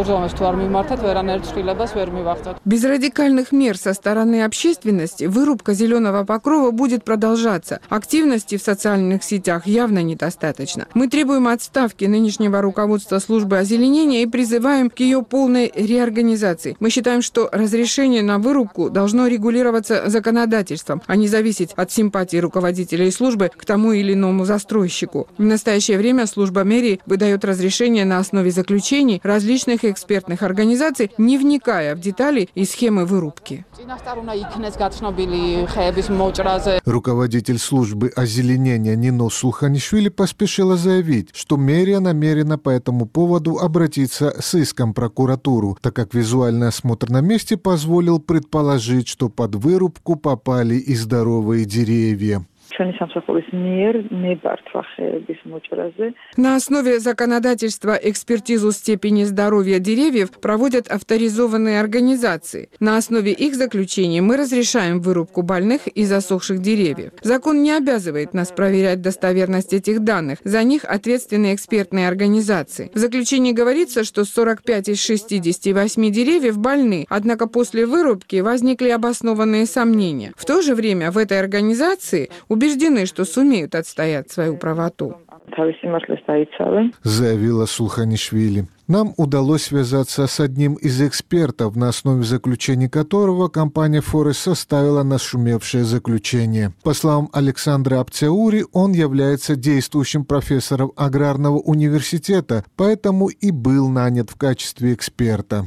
Без радикальных мер со стороны общественности вырубка зеленого покрова будет продолжаться. Активности в социальных сетях явно недостаточно. Мы требуем отставки нынешнего руководства службы озеленения и призываем к ее полной реорганизации. Мы считаем, что разрешение на вырубку должно регулироваться законодательством, а не зависеть от симпатии руководителей службы к тому или иному застройщику. В настоящее время служба мэрии выдает разрешение на основе заключений различных экспертных организаций, не вникая в детали и схемы вырубки. Руководитель службы озеленения Нино Сулханишвили поспешила заявить, что мэрия намерена по этому поводу обратиться с иском в прокуратуру, так как визуальный осмотр на месте позволил предположить, что под вырубку попали и здоровые деревья. На основе законодательства экспертизу степени здоровья деревьев проводят авторизованные организации. На основе их заключений мы разрешаем вырубку больных и засохших деревьев. Закон не обязывает нас проверять достоверность этих данных. За них ответственны экспертные организации. В заключении говорится, что 45 из 68 деревьев больны, однако после вырубки возникли обоснованные сомнения. В то же время в этой организации убеждены, что сумеют отстоять свою правоту. Заявила Сулханишвили. Нам удалось связаться с одним из экспертов, на основе заключений которого компания «Форест» составила нашумевшее заключение. По словам Александра Апцеури, он является действующим профессором аграрного университета, поэтому и был нанят в качестве эксперта.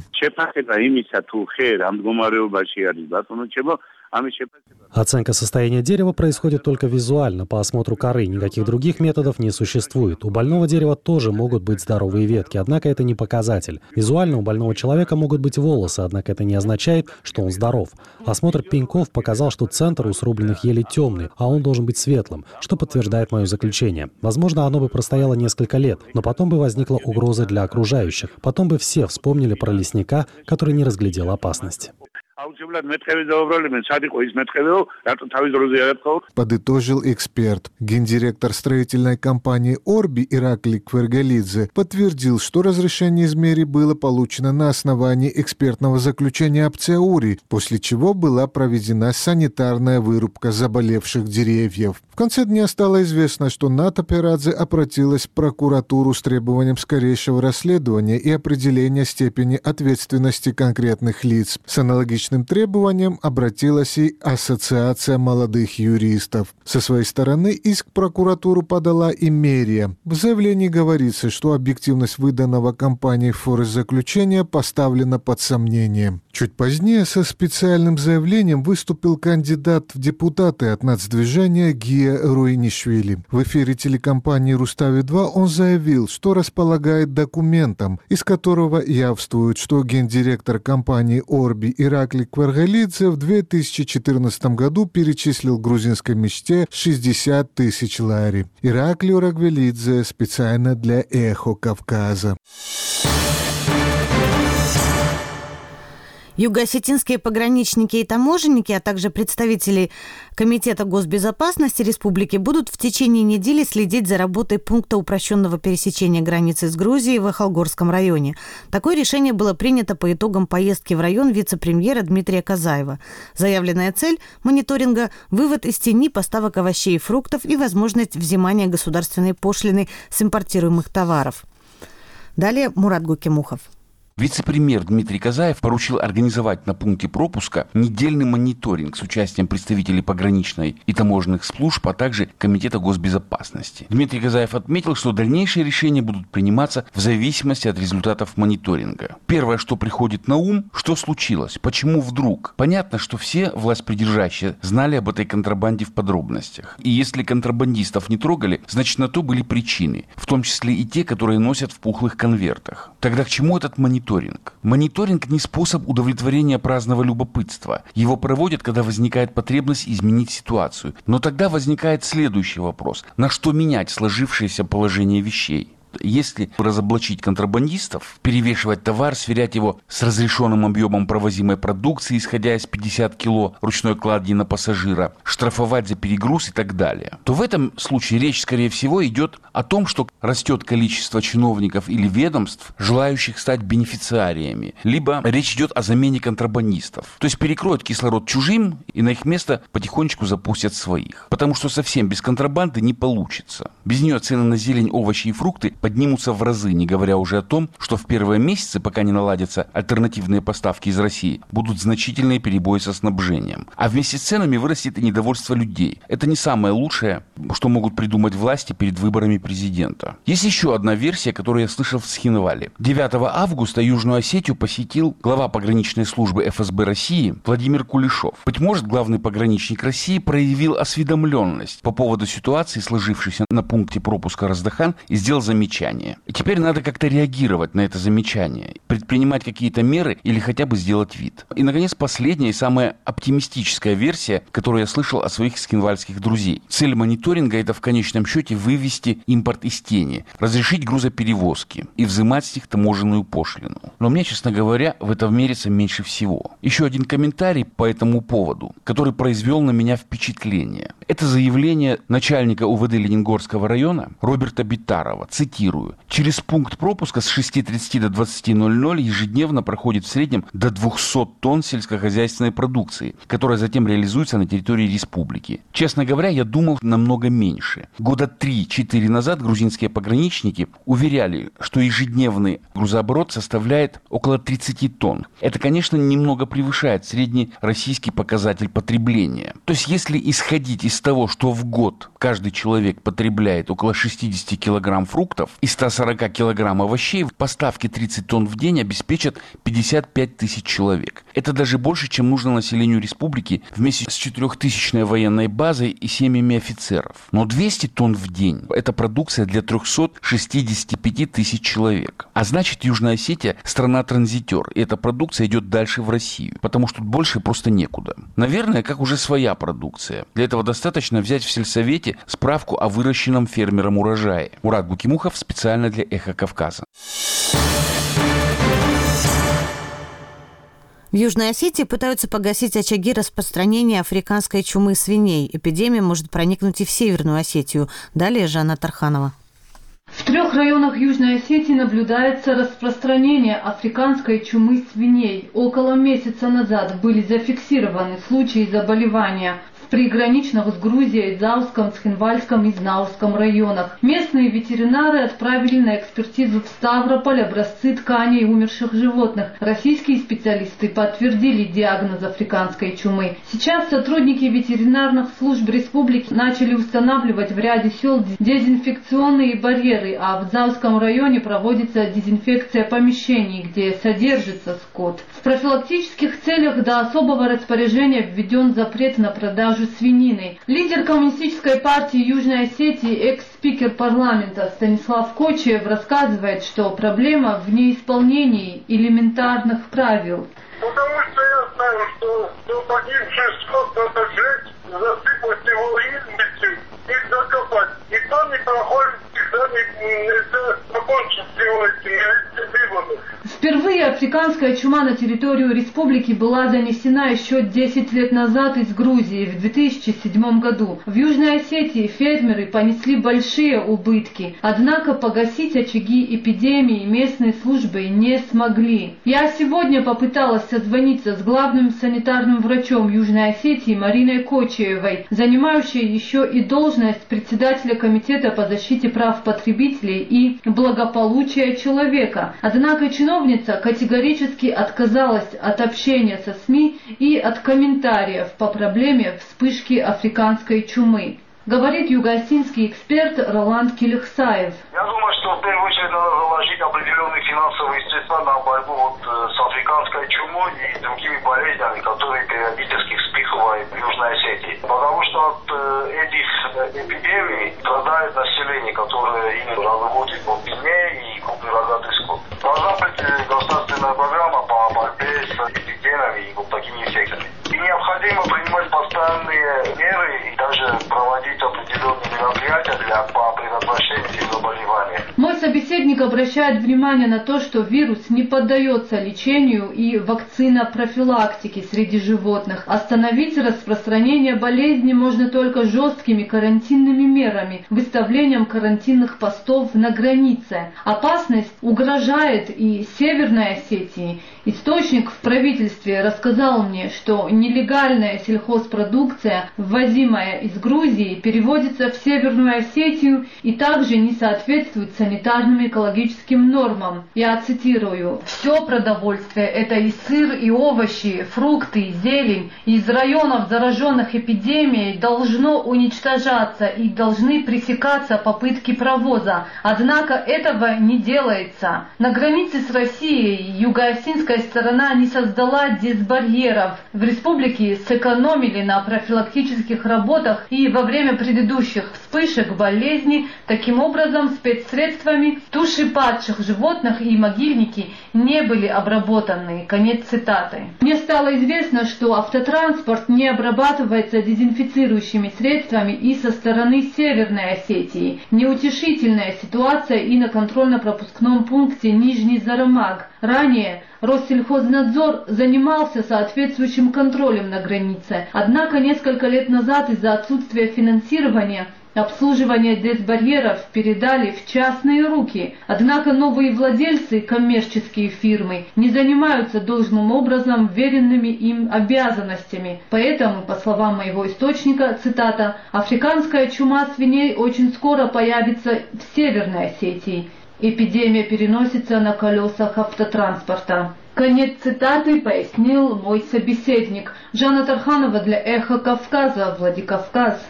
Оценка состояния дерева происходит только визуально, по осмотру коры. Никаких других методов не существует. У больного дерева тоже могут быть здоровые ветки, однако это не показатель. Визуально у больного человека могут быть волосы, однако это не означает, что он здоров. Осмотр пеньков показал, что центр у срубленных елей темный, а он должен быть светлым, что подтверждает мое заключение. Возможно, оно бы простояло несколько лет, но потом бы возникла угроза для окружающих. Потом бы все вспомнили про лесника, который не разглядел опасность. Подытожил эксперт. Гендиректор строительной компании «Орби» Ираклий Квергелидзе подтвердил, что разрешение из мэрии было получено на основании экспертного заключения Апцеури, после чего была проведена санитарная вырубка заболевших деревьев. В конце дня стало известно, что Ната Пирадзе обратилась в прокуратуру с требованием скорейшего расследования и определения степени ответственности конкретных лиц. С аналогичным требованием обратилась и Ассоциация молодых юристов. Со своей стороны иск в прокуратуру подала и мэрия. В заявлении говорится, что объективность выданного компанией «Форест» заключения поставлена под сомнение. Чуть позднее со специальным заявлением выступил кандидат в депутаты от нацдвижения Гия Руинишвили. В эфире телекомпании «Рустави-2» он заявил, что располагает документом, из которого явствует, что гендиректор компании «Орби» Ираклий Квергелидзе в 2014 году перечислил грузинской мечте 60 тысяч лари. Ираклию Рагвелидзе специально для «Эхо Кавказа». Юго-осетинские пограничники и таможенники, а также представители Комитета госбезопасности республики будут в течение недели следить за работой пункта упрощенного пересечения границы с Грузией в Ахалгорском районе. Такое решение было принято по итогам поездки в район вице-премьера Дмитрия Казаева. Заявленная цель мониторинга – вывод из тени поставок овощей и фруктов и возможность взимания государственной пошлины с импортируемых товаров. Далее Мурат Гукимухов. Вице-премьер Дмитрий Казаев поручил организовать на пункте пропуска недельный мониторинг с участием представителей пограничной и таможенных служб, а также Комитета госбезопасности. Дмитрий Казаев отметил, что дальнейшие решения будут приниматься в зависимости от результатов мониторинга. Первое, что приходит на ум, что случилось, почему вдруг. Понятно, что все властьпридержащие знали об этой контрабанде в подробностях. И если контрабандистов не трогали, значит на то были причины, в том числе и те, которые носят в пухлых конвертах. Тогда к чему этот мониторинг? Мониторинг не способ удовлетворения праздного любопытства. Его проводят, когда возникает потребность изменить ситуацию. Но тогда возникает следующий вопрос. На что менять сложившееся положение вещей? Если разоблачить контрабандистов, перевешивать товар, сверять его с разрешенным объемом провозимой продукции, исходя из 50 кило ручной клади на пассажира, штрафовать за перегруз и так далее, то в этом случае речь, скорее всего, идет о том, что растет количество чиновников или ведомств, желающих стать бенефициариями, либо речь идет о замене контрабандистов. То есть перекроют кислород чужим и на их место потихонечку запустят своих. Потому что совсем без контрабанды не получится. Без нее цены на зелень, овощи и фрукты поднимутся в разы, не говоря уже о том, что в первые месяцы, пока не наладятся альтернативные поставки из России, будут значительные перебои со снабжением. А вместе с ценами вырастет и недовольство людей. Это не самое лучшее, что могут придумать власти перед выборами президента. Есть еще одна версия, которую я слышал в Схинвале. 9 августа Южную Осетию посетил глава пограничной службы ФСБ России Владимир Кулешов. Быть может, главный пограничник России проявил осведомленность по поводу ситуации, сложившейся на пункте пропуска Раздахан, и сделал замечание. И теперь надо как-то реагировать на это замечание, предпринимать какие-то меры или хотя бы сделать вид. И, наконец, последняя и самая оптимистическая версия, которую я слышал от своих скинвальских друзей. Цель мониторинга – это в конечном счете вывести импорт из тени, разрешить грузоперевозки и взимать с них таможенную пошлину. Но мне, честно говоря, в этом верится меньше всего. Еще один комментарий по этому поводу, который произвел на меня впечатление. Это заявление начальника УВД Лениногорского района Роберта Битарова. Цитирую. Через пункт пропуска с 6:30 до 20:00 ежедневно проходит в среднем до 200 тонн сельскохозяйственной продукции, которая затем реализуется на территории республики. Честно говоря, я думал намного меньше. Года 3-4 назад грузинские пограничники уверяли, что ежедневный грузооборот составляет около 30 тонн. Это, конечно, немного превышает средний российский показатель потребления. То есть, если исходить из того, что в год каждый человек потребляет около 60 килограмм фруктов и 140 килограмм овощей, поставки 30 тонн в день обеспечат 55 тысяч человек. Это даже больше, чем нужно населению республики вместе с 4000-ной военной базой и семьями офицеров. Но 200 тонн в день – это продукция для 365 тысяч человек. А значит, Южная Осетия – страна-транзитер, и эта продукция идет дальше в Россию, потому что больше просто некуда. Наверное, как уже своя продукция. Для этого достаточно взять в сельсовете справку о выращенном фермером урожае. Мурат Гукимухов специально для «Эхо Кавказа». В Южной Осетии пытаются погасить очаги распространения африканской чумы свиней. Эпидемия может проникнуть и в Северную Осетию. Далее Жанна Тарханова. В 3 районах Южной Осетии наблюдается распространение африканской чумы свиней. Около месяца назад были зафиксированы случаи заболевания в приграничных с Грузией Зауском, Схинвальском и Знаурском районах. Местные ветеринары отправили на экспертизу в Ставрополь образцы тканей умерших животных. Российские специалисты подтвердили диагноз африканской чумы. Сейчас сотрудники ветеринарных служб республики начали устанавливать в ряде сел дезинфекционные барьеры, а в Зауском районе проводится дезинфекция помещений, где содержится скот. В профилактических целях до особого распоряжения введен запрет на продажу свинины. Лидер Коммунистической партии Южной Осетии, экс-спикер парламента Станислав Кочиев рассказывает, что проблема в неисполнении элементарных правил. Потому что я знаю, что погибший скот надо взять, засыпать его измельчить и закопать. Никто не проходит это покончить с всего этим выводом. Впервые африканская чума на территорию республики была занесена еще 10 лет назад из Грузии в 2007 году. В Южной Осетии фермеры понесли большие убытки, однако погасить очаги эпидемии местные службы не смогли. Я сегодня попыталась созвониться с главным санитарным врачом Южной Осетии Мариной Кочиевой, занимающей еще и должность председателя Комитета по защите прав потребителей и благополучия человека. Однако чиновница категорически отказалась от общения со СМИ и от комментариев по проблеме вспышки африканской чумы. Говорит юго-осетинский эксперт Роланд Келихсаев. Я думаю, что в первую очередь надо заложить определенные финансовые средства на борьбу с африканской чумой и другими болезнями, которые периодически вспыхивают в Южной Осетии. Потому что от этих эпидемий страдает население, которое именно разводит по пене и крупный рогатый скот. Должна быть государственная программа по борьбе с эпидемиями и вот такими инфекциями. И необходимо принимать постоянные меры и даже проводить определенные мероприятия по предотвращению этих заболеваний. Мой собеседник обращает внимание на то, что вирус не поддается лечению и вакцинопрофилактике среди животных. Остановить распространение болезни можно только жесткими карантинными мерами, выставлением карантинных постов на границе. Опасность угрожает и Северной Осетии. Источник в правительстве рассказал мне, что нелегальная сельхозпродукция, ввозимая из Грузии, переводится в Северную Осетию и также не соответствует санитарным и экологическим нормам. Я цитирую: «Все продовольствие, это и сыр, и овощи, фрукты, и зелень, из районов, зараженных эпидемией, должно уничтожаться и должны пресекаться попытки провоза. Однако этого не делается. На границе с Россией юго-осетинская сторона не создала дисбарьеров. В республике сэкономили на профилактических работах и во время предыдущих вспышек болезни. Таким образом, спецсредствами туши падших животных и могильники не были обработаны». Конец цитаты. Мне стало известно, что автотранспорт не обрабатывается дезинфицирующими средствами и со стороны Северной Осетии. Неутешительная ситуация и на контрольно-пропускном пункте Нижний Зарамаг. Ранее Россельхознадзор занимался соответствующим контролем на границе. Однако несколько лет назад из-за отсутствия финансирования обслуживание дисбарьеров передали в частные руки. Однако новые владельцы, коммерческие фирмы, не занимаются должным образом веренными им обязанностями. Поэтому, по словам моего источника, цитата, «африканская чума свиней очень скоро появится в Северной Осетии. Эпидемия переносится на колесах автотранспорта». Конец цитаты, пояснил мой собеседник. Жанна Тарханова для «Эхо Кавказа», Владикавказ.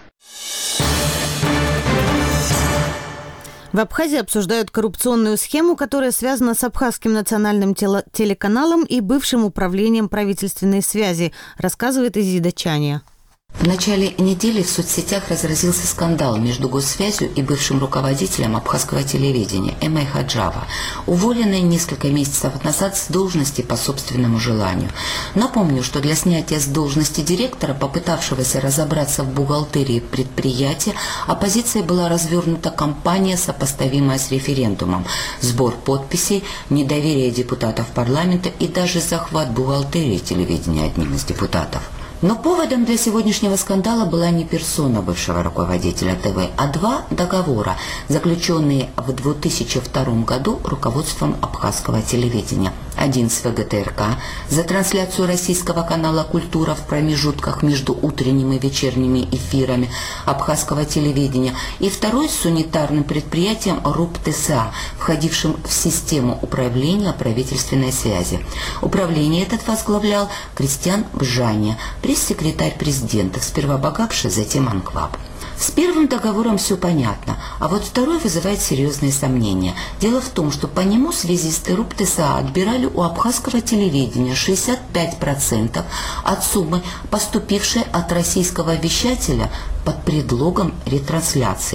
В Абхазии обсуждают коррупционную схему, которая связана с Абхазским национальным телеканалом и бывшим управлением правительственной связи, рассказывает Изида Чания. В начале недели в соцсетях разразился скандал между Госсвязью и бывшим руководителем абхазского телевидения Эмой Хаджава, уволенной несколько месяцев назад с должности по собственному желанию. Напомню, что для снятия с должности директора, попытавшегося разобраться в бухгалтерии предприятия, оппозицией была развернута кампания, сопоставимая с референдумом, сбор подписей, недоверие депутатов парламента и даже захват бухгалтерии телевидения одним из депутатов. Но поводом для сегодняшнего скандала была не персона бывшего руководителя ТВ, а два договора, заключенные в 2002 году руководством абхазского телевидения. Один с ВГТРК за трансляцию российского канала «Культура» в промежутках между утренними и вечерними эфирами абхазского телевидения, и второй с унитарным предприятием РУП-ТСА, входившим в систему управления правительственной связи. Управление этот возглавлял Кристиан Бжаня, пресс-секретарь президента, сперва Багапши, затем Анкваб. С первым договором все понятно, а вот второй вызывает серьезные сомнения. Дело в том, что по нему связисты РУП-ТСА отбирали у абхазского телевидения 65% от суммы, поступившей от российского вещателя под предлогом ретрансляции.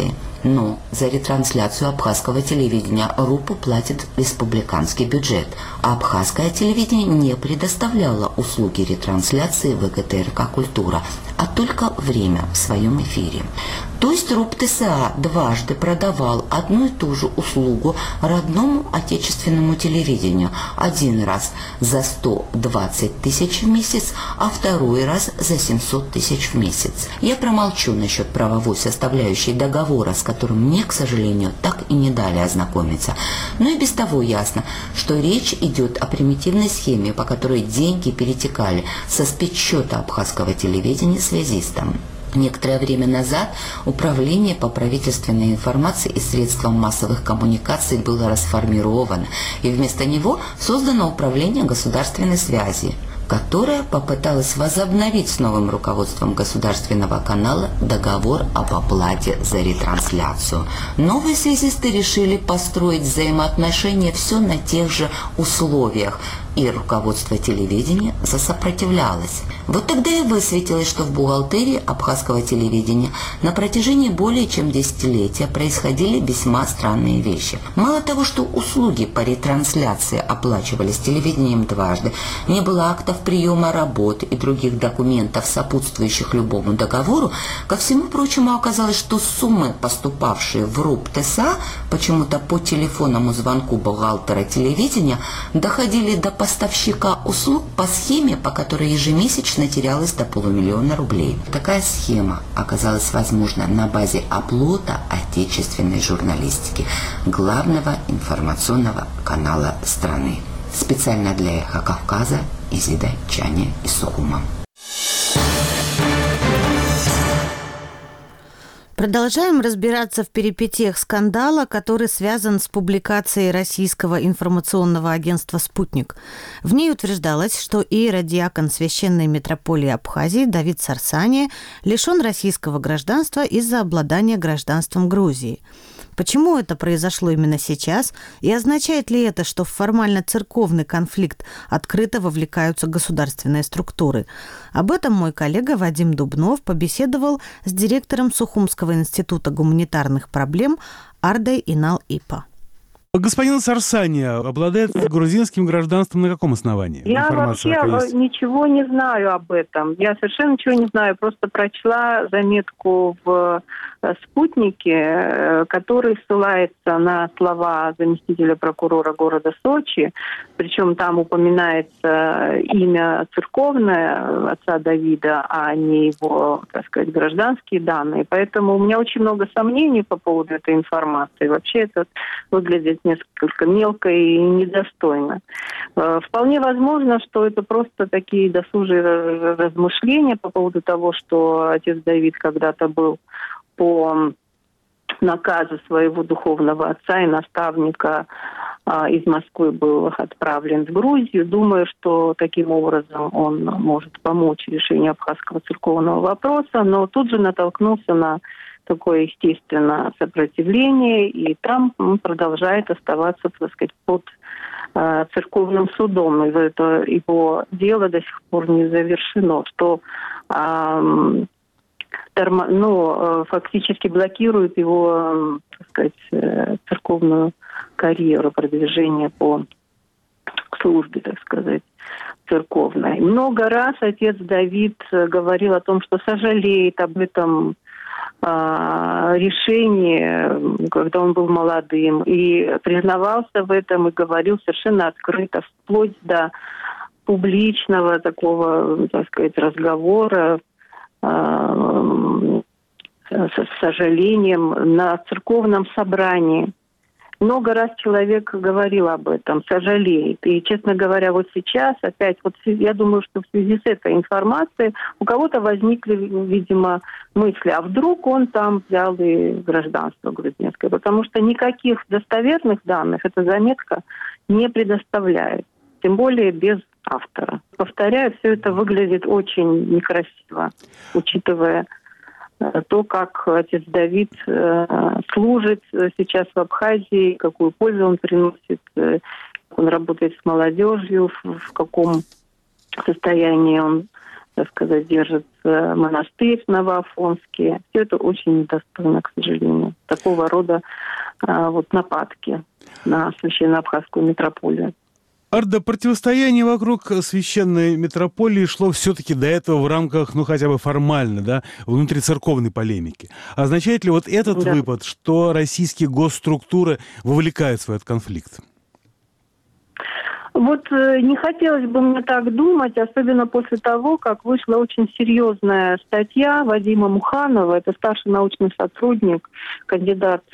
Но за ретрансляцию абхазского телевидения РУПу платит республиканский бюджет, а абхазское телевидение не предоставляло услуги ретрансляции ВГТРК «Культура», а только время в своем эфире. То есть РУП ТСА дважды продавал одну и ту же услугу родному отечественному телевидению. Один раз за 120 тысяч в месяц, а второй раз за 700 тысяч в месяц. Я промолчу насчет правовой составляющей договора, с которым мне, к сожалению, так и не дали ознакомиться. Но и без того ясно, что речь идет о примитивной схеме, по которой деньги перетекали со спецсчета абхазского телевидения связистам. Некоторое время назад Управление по правительственной информации и средствам массовых коммуникаций было расформировано, и вместо него создано Управление государственной связи, которое попыталось возобновить с новым руководством государственного канала договор об оплате за ретрансляцию. Новые связисты решили построить взаимоотношения все на тех же условиях, и руководство телевидения засопротивлялось. Вот тогда и высветилось, что в бухгалтерии абхазского телевидения на протяжении более чем десятилетия происходили весьма странные вещи. Мало того, что услуги по ретрансляции оплачивались телевидением дважды, не было актов приема работы и других документов, сопутствующих любому договору, ко всему прочему оказалось, что суммы, поступавшие в РУП ТСА, почему-то по телефонному звонку бухгалтера телевидения, доходили до поставщика услуг по схеме, по которой ежемесячно терялось до 500 000 рублей. Такая схема оказалась возможна на базе оплота отечественной журналистики, главного информационного канала страны. Специально для «Эхо Кавказа» Изида Чаня из Сухума. Продолжаем разбираться в перипетиях скандала, который связан с публикацией российского информационного агентства «Спутник». В ней утверждалось, что иеродиакон Священной митрополии Абхазии Давид Сарсания лишен российского гражданства из-за обладания гражданством Грузии. Почему это произошло именно сейчас? И означает ли это, что в формально-церковный конфликт открыто вовлекаются государственные структуры? Об этом мой коллега Вадим Дубнов побеседовал с директором Сухумского института гуманитарных проблем Ардой Инал-Ипа. Господин Сарсания обладает грузинским гражданством на каком основании? Я вообще ничего не знаю об этом. Я совершенно ничего не знаю. Просто прочла заметку в «Спутнике», который ссылается на слова заместителя прокурора города Сочи. Причем там упоминается имя церковное отца Давида, а не его, так сказать, гражданские данные. Поэтому у меня очень много сомнений по поводу этой информации. Вообще это выглядит несколько мелко и недостойно. Вполне возможно, что это просто такие досужие размышления по поводу того, что отец Давид когда-то был по наказу своего духовного отца и наставника из Москвы был отправлен в Грузию. Думаю, что таким образом он может помочь решению абхазского церковного вопроса, но тут же натолкнулся на такое, естественно, сопротивление, и там он продолжает оставаться, так сказать, под церковным судом. И это его дело до сих пор не завершено, что фактически блокирует его, так сказать, церковную карьеру, продвижение по службе, так сказать, церковной. Много раз отец Давид говорил о том, что сожалеет об этом решении, когда он был молодым, и признавался в этом и говорил совершенно открыто, вплоть до публичного такого, так сказать, разговора с сожалением на церковном собрании. Много раз человек говорил об этом, сожалеет. И, честно говоря, вот сейчас опять, я думаю, что в связи с этой информацией у кого-то возникли, видимо, мысли, а вдруг он там взял и гражданство грузинское, потому что никаких достоверных данных эта заметка не предоставляет, тем более без автора. Повторяю, все это выглядит очень некрасиво, учитывая то, как отец Давид служит сейчас в Абхазии, какую пользу он приносит, как он работает с молодежью, в каком состоянии он так сказать, держится монастырь Новоафонский. Все это очень недостойно, к сожалению. Такого рода нападки на священно-абхазскую митрополию. Арда, противостояние вокруг священной митрополии шло все-таки до этого в рамках, хотя бы формально, да, внутрицерковной полемики. Означает ли вот этот выпад, что российские госструктуры вовлекаются в этот конфликт? Вот не хотелось бы мне так думать, особенно после того, как вышла очень серьезная статья Вадима Муханова, это старший научный сотрудник, кандидат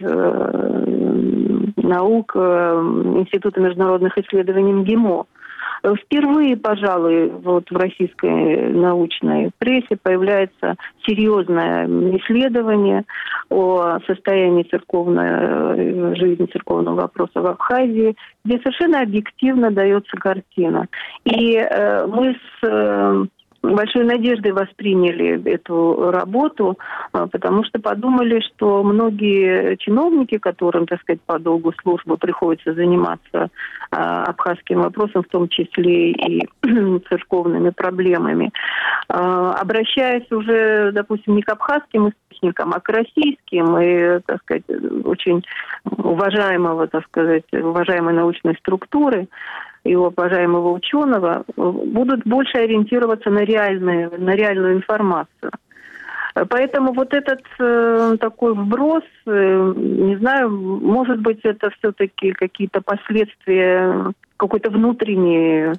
наук Института международных исследований МГИМО. Впервые, пожалуй, в российской научной прессе появляется серьезное исследование о состоянии церковной жизни, церковного вопроса в Абхазии, где совершенно объективно дается картина. И мы с большой надеждой восприняли эту работу, потому что подумали, что многие чиновники, которым, так сказать, по долгу службы приходится заниматься абхазским вопросом, в том числе и церковными проблемами, обращаясь уже, допустим, не к абхазским источникам, а к российским и, так сказать, очень уважаемой научной структуры и уважаемого ученого, будут больше ориентироваться на реальную информацию. Поэтому вот этот такой вброс, не знаю, может быть, это все-таки какие-то последствия какой-то внутренней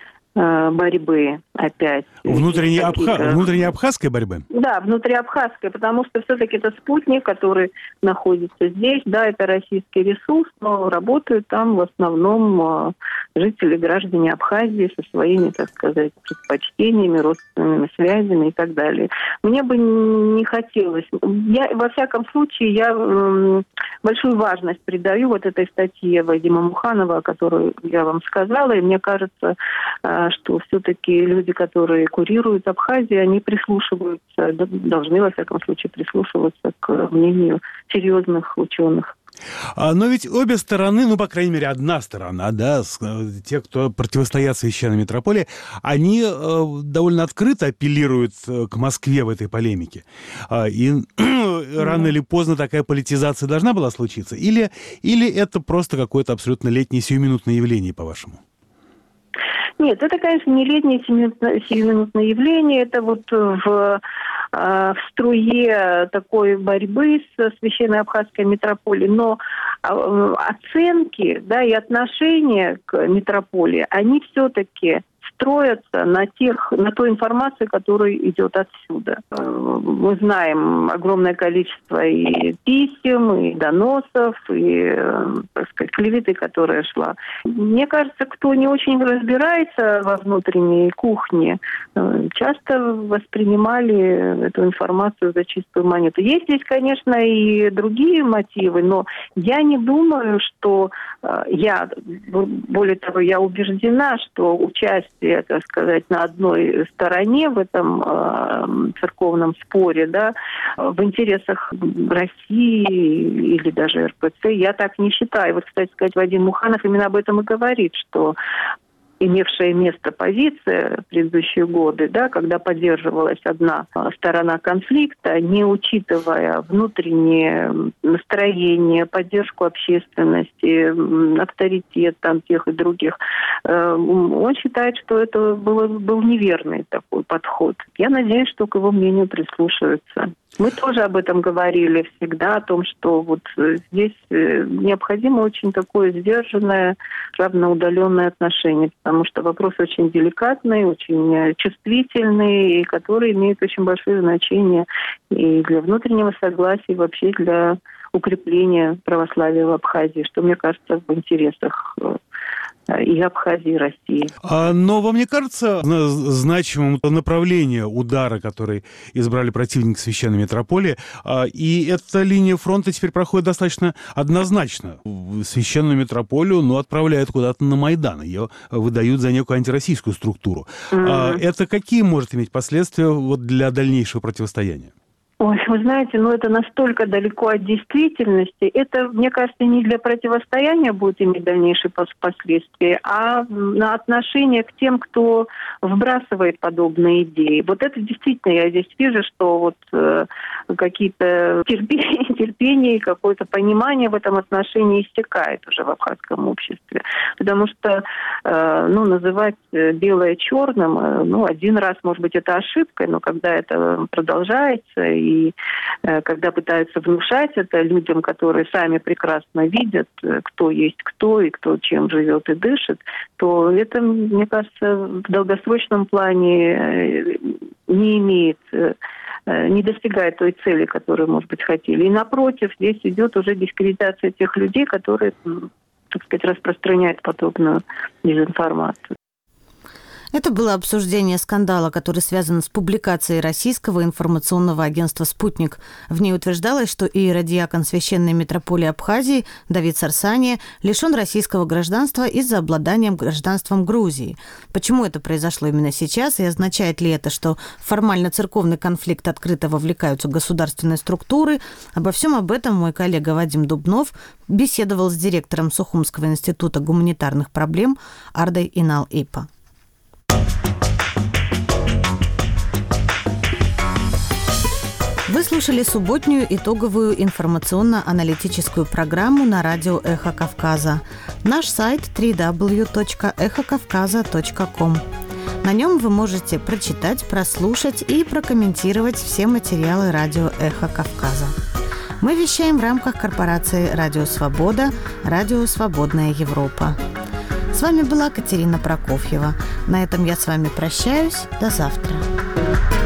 борьбы опять. Внутреннеабхазской борьбы? Да, внутриабхазской, потому что все-таки это спутник, который находится здесь, да, это российский ресурс, но работают там в основном жители, граждане Абхазии со своими, так сказать, предпочтениями, родственными связями и так далее. Мне бы не хотелось. Во всяком случае, я большую важность придаю вот этой статье Вадима Муханова, о которой я вам сказала, и мне кажется, что все-таки люди, которые курируют Абхазию, они прислушиваются, должны, во всяком случае, прислушиваться к мнению серьезных ученых. Но ведь обе стороны, по крайней мере, одна сторона, да, те, кто противостоят священной митрополии, они довольно открыто апеллируют к Москве в этой полемике. И рано или поздно такая политизация должна была случиться? Или это просто какое-то абсолютно летнее сиюминутное явление, по-вашему? Нет, это, конечно, не летнее сиюминутное явление, это вот в струе такой борьбы с священной абхазской митрополией, но оценки, да, и отношения к митрополии, они все-таки строятся на той информации, которая идет отсюда. Мы знаем огромное количество и писем, и доносов, и, так сказать, клеветы, которая шла. Мне кажется, кто не очень разбирается во внутренней кухне, часто воспринимали эту информацию за чистую монету. Есть здесь, конечно, и другие мотивы, но я не думаю, что более того, я убеждена, что участие, так сказать, на одной стороне в этом церковном споре, да, в интересах России или даже РПЦ, я так не считаю. Вот, кстати сказать, Вадим Муханов именно об этом и говорит, что имевшая место позиция в предыдущие годы, да, когда поддерживалась одна сторона конфликта, не учитывая внутреннее настроение, поддержку общественности, авторитет там тех и других, он считает, что это был неверный такой подход. Я надеюсь, что к его мнению прислушаются. Мы тоже об этом говорили всегда, о том, что вот здесь необходимо очень такое сдержанное, равноудаленное отношение, потому что вопрос очень деликатный, очень чувствительный, и который имеет очень большое значение и для внутреннего согласия, и вообще для укрепления православия в Абхазии, что, мне кажется, в интересах и Абхазии, и России. Но вам не кажется значимым направление удара, который избрали противники священной митрополии, и эта линия фронта теперь проходит достаточно однозначно? Священную митрополию, отправляют куда-то на Майдан, ее выдают за некую антироссийскую структуру. Это какие может иметь последствия для дальнейшего противостояния? Ой, вы знаете, это настолько далеко от действительности. Это, мне кажется, не для противостояния будет иметь дальнейшие последствия, а на отношение к тем, кто вбрасывает подобные идеи. Вот это действительно, я здесь вижу, что какие-то терпение и какое-то понимание в этом отношении истекает уже в абхазском обществе. Потому что, называть белое черным, один раз, может быть, это ошибкой, но когда это продолжается и когда пытаются внушать это людям, которые сами прекрасно видят, кто есть кто и кто чем живет и дышит, то это, мне кажется, в долгосрочном плане не достигает той цели, которую, может быть, хотели. И напротив, здесь идет уже дискредитация тех людей, которые, так сказать, распространяют подобную дезинформацию. Это было обсуждение скандала, который связан с публикацией российского информационного агентства «Спутник». В ней утверждалось, что иеродиакон Священной митрополии Абхазии Давид Сарсания лишен российского гражданства из-за обладания гражданством Грузии. Почему это произошло именно сейчас, и означает ли это, что в формально-церковный конфликт открыто вовлекаются государственные структуры? Обо всем об этом мой коллега Вадим Дубнов беседовал с директором Сухумского института гуманитарных проблем Ардой Инал-Ипа. Вы слушали субботнюю итоговую информационно-аналитическую программу на радио «Эхо Кавказа». Наш сайт www.эхокавказа.ком. На нем вы можете прочитать, прослушать и прокомментировать все материалы радио «Эхо Кавказа». Мы вещаем в рамках корпорации «Радио Свобода», «Радио Свободная Европа». С вами была Катерина Прокофьева. На этом я с вами прощаюсь. До завтра.